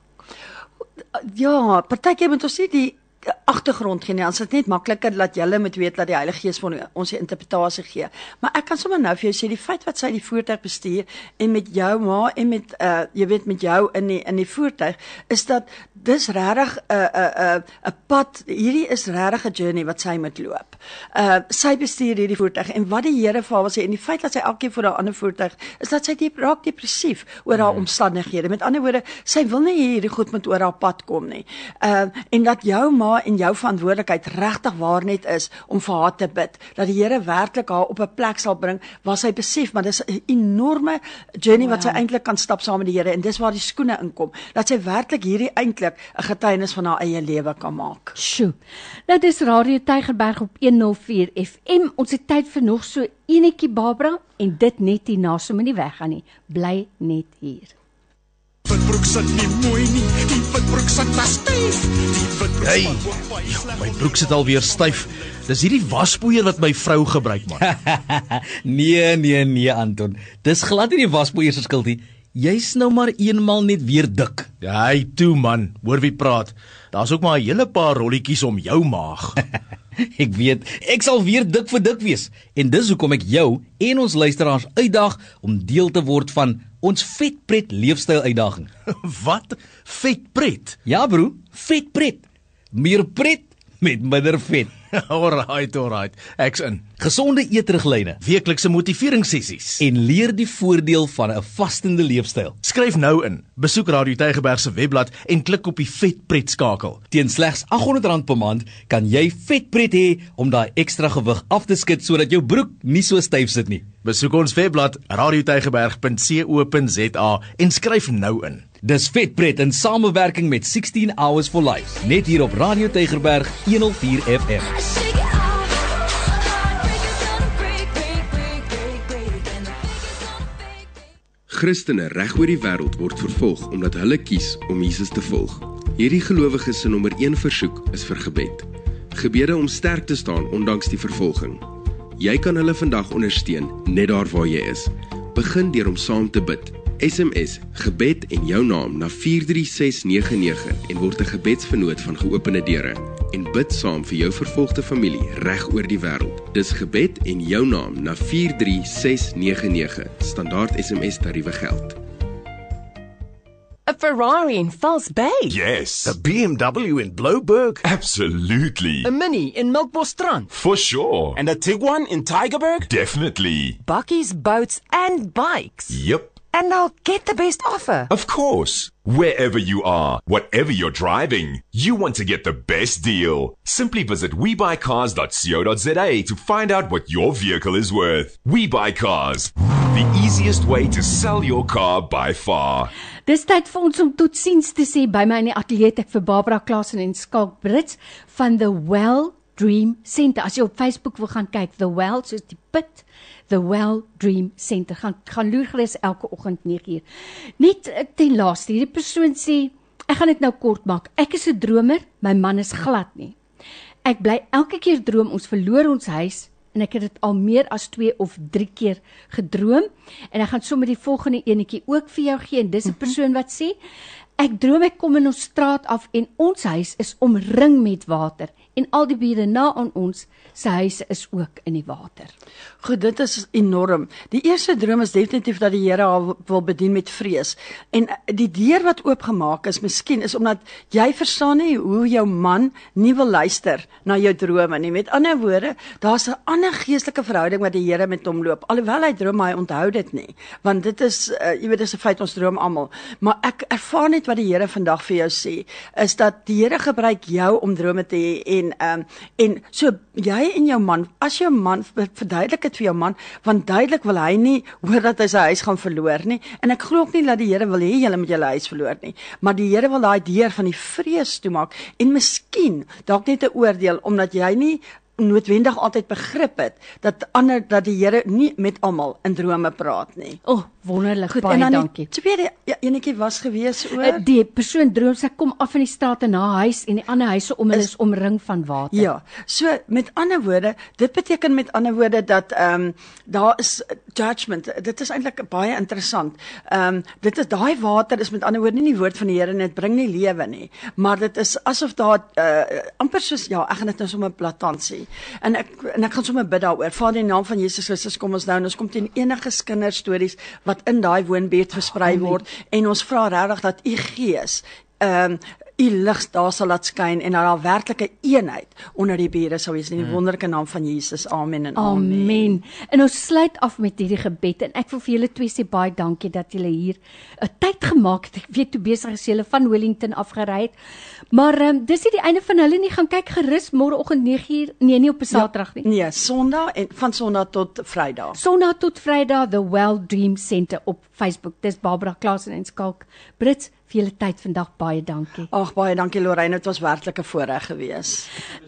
Ja, partykeer moet ons nie die agtergrond gee nie, ons is net makliker dat julle moet weet dat die Heilige Gees vir ons die interpretasie gee. Maar ek kan sommer nou vir jou sê, die feit wat sy die voertuig bestuur, en met jou ma, en met, uh, jy weet, met jou in die, in die voertuig, is dat, dis regtig 'n 'n 'n pad, hierdie is regtig 'n journey wat sy moet loop. Uh, sy bestuur hierdie voertuig, en wat die Here vir haar wil sê, en die feit dat sy elke keer voor 'n ander voertuig, is dat sy diep raak depressief oor haar omstandighede. Met ander woorde, sy wil nie hierdie goed moet oor haar pad kom nie. Uh, en dat jou ma en jou verantwoordelikheid regtig waar net is om vir haar te bid, dat die Here werklik haar op 'n plek sal bring waar sy besef, maar dis 'n enorme journey wow. wat sy eintlik kan stap saam met die Here, en dis waar die skoene inkom, dat sy werklik hierdie eintlik 'n getuienis van haar eie lewe kan maak. Sjoe. Nou dis Radio Tygerberg op honderd vier F M. Ons het tyd vir nog so enetjie, Barbara, en dit net hierna, so moenie weggaan nie. Bly net hier. Witbroek sit nie mooi nie, die witbroek sit maar styf. Hey, ja, my broek sit alweer styf. Dis hierdie waspoeier wat my vrou gebruik, man. nee, nee, nee, Anton. Dis glad nie die waspoeier se skuld nie. Jy's nou maar eenmal net weer dik. Ja, hey, toe man, hoor wie praat. Daar's ook maar 'n hele paar rolletjies om jou maag. Ek weet, ek sal weer dik vir dik wees. En dis hoekom ek jou en ons luisteraars uitdaag om deel te word van ons vetpret leefstyl uitdaging. Wat? Vetpret? Ja bro, vetpret. Meer pret met minder vet. Alright, alright. Ek's in. Gesonde eetriglyne, weeklikse motiveringssessies en leer die voordeel van 'n vastende leefstyl. Skryf nou in. Besoek Radio Tygerberg se webblad en klik op die Vetpret skakel. Teen slegs agt honderd rand per maand kan jy vetpret hê om daai ekstra gewig af te skud sodat jou broek nie so styf sit nie. Besoek ons webblad radio tygerberg punt co punt za en skryf nou in. Dis Vetpret in samewerking met sixteen Hours for Life, net hier op Radio Tygerberg one oh four F M. Christene reg oor die wêreld word vervolg omdat hulle kies om Jesus te volg. Hierdie gelowiges se nommer een versoek is vir gebed. Gebede om sterk te staan ondanks die vervolging. Jy kan hulle vandag ondersteun net daar waar jy is. Begin deur om saam te bid. S M S gebed en jou naam na vier drie ses nege nege en word 'n gebedsvernoot van Geopende Deure en bid saam vir jou vervolgde familie reg oor die wêreld. Dis gebed en jou naam na vier drie ses nege nege. Standaard S M S tariewe geld. A Ferrari in False Bay. Yes. A B M W in Blouberg. Absolutely. A Mini in Melkbosstrand. For sure. And a Tiguan in Tygerberg. Definitely. Bucky's boats and bikes. Yep. And I'll get the best offer. Of course. Wherever you are, whatever you're driving, you want to get the best deal. Simply visit we buy cars dot co dot za to find out what your vehicle is worth. We Buy Cars, the easiest way to sell your car by far. Dis tyd vir ons om totsiens te sê by my in die ateljee ek vir Barbara Klasen en Skalk Brits van The Well Dream Center. As jy op Facebook wil gaan kyk, The Well, soos die put, The Well Dream Center. Gaan, gaan loer gerus elke oggend nege uur. Net ten laaste, hierdie persoon sê, ek gaan dit nou kort maak, ek is 'n dromer, my man is glad nie. Ek bly elke keer droom, ons verloor ons huis, en ek het dit al meer as twee of drie keer gedroom, en ek gaan sommer die volgende enetjie ook vir jou gee, en dis 'n persoon wat sê, ek droom ek kom in ons straat af, en ons huis is omring met water, en al die bure na aan ons, sy huise is ook in die water. Goed, dit is enorm. Die eerste droom is definitief dat die Here haar wil bedien met vrees. En die deur wat oopgemaak is, miskien is omdat jy verstaan nie hoe jou man nie wil luister na jou drome nie. Met ander woorde, daar's 'n ander geestelike verhouding wat die Here met hom loop. Alhoewel hy droom, maar hy onthou dit nie. Want dit is, uh, jy weet, dis 'n feit, ons droom almal. Maar ek ervaar net wat die Here vandag vir jou sê, is dat die Here gebruik jou om drome te hê en um, en so jy en jou man, as jou man, verduidelik dit vir jou man, want duidelik wil hy nie hoor dat hy sy huis gaan verloor nie, en ek glo ook nie dat die Here wil hê julle met julle huis verloor nie, maar die Here wil daai deur van die vrees toemaak, en miskien dalk net 'n oordeel, omdat jy nie noodwendig altyd begrip het, dat ander, dat die Here nie met almal in drome praat nie. O, oh, wonderlik, goed, baie en dan dankie. Die tweede ja, enetjie was gewees oor? Uh, die persoon droom, sy kom af in die straat en na huis, en die ander huise om hulle is, is omring van water. Ja, so met ander woorde, dit beteken met ander woorde dat um, daar is judgment, dit is eintlik baie interessant. Um, dit is, daai water is met ander woorde nie die woord van die Here, en dit bring nie lewe nie, maar dit is asof daar, uh, amper soos, ja, ek gaan dit nou sommer platant sê, En ek, en ek gaan sommer bid daaroor. Vader, in die naam van Jesus Christus kom ons nou, en ons kom teen enige kinderstories wat in daai woonbuurt versprei word, en ons vra regtig dat u Gees, um, u lig daar sal laat skyn, en dat daar werklike eenheid onder die bure sal wees, in die wonderlike naam van Jesus, amen en amen. Amen. En ons sluit af met hierdie gebed, en ek wil vir julle twee sê baie dankie dat julle hier 'n tyd gemaak het. Ek weet hoe besig is julle van Wellington afgery het, maar um, dis nie die einde van hulle nie, gaan kyk gerus môreoggend nege uur, nee nie op 'n Saterdag nie. Ja, nee, Sondag, en van Sondag tot Vrydag. Sondag tot Vrydag, The Well Dream Center op Facebook. Dis Barbara Klasen en Skalk Brits, vir julle tyd vandag, baie dankie. Ag, baie dankie Lorraine, dit was werklik 'n voorreg gewees.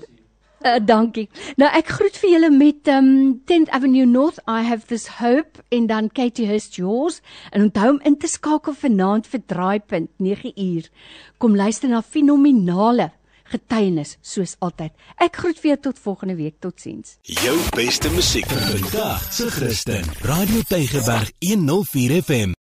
Uh, dankie. Nou ek groet vir julle met um, tenth Avenue North, I Have This Hope, en dan Katie Hurst Yours, en onthou om in te skakel vanaand vir Draaipunt, nege uur. Kom luister na fenominale getuienis, soos altyd. Ek groet vir jou tot volgende week, totsiens. Jou beste musiek vir vandag, se Christen, Radio Tygerberg one oh four F M.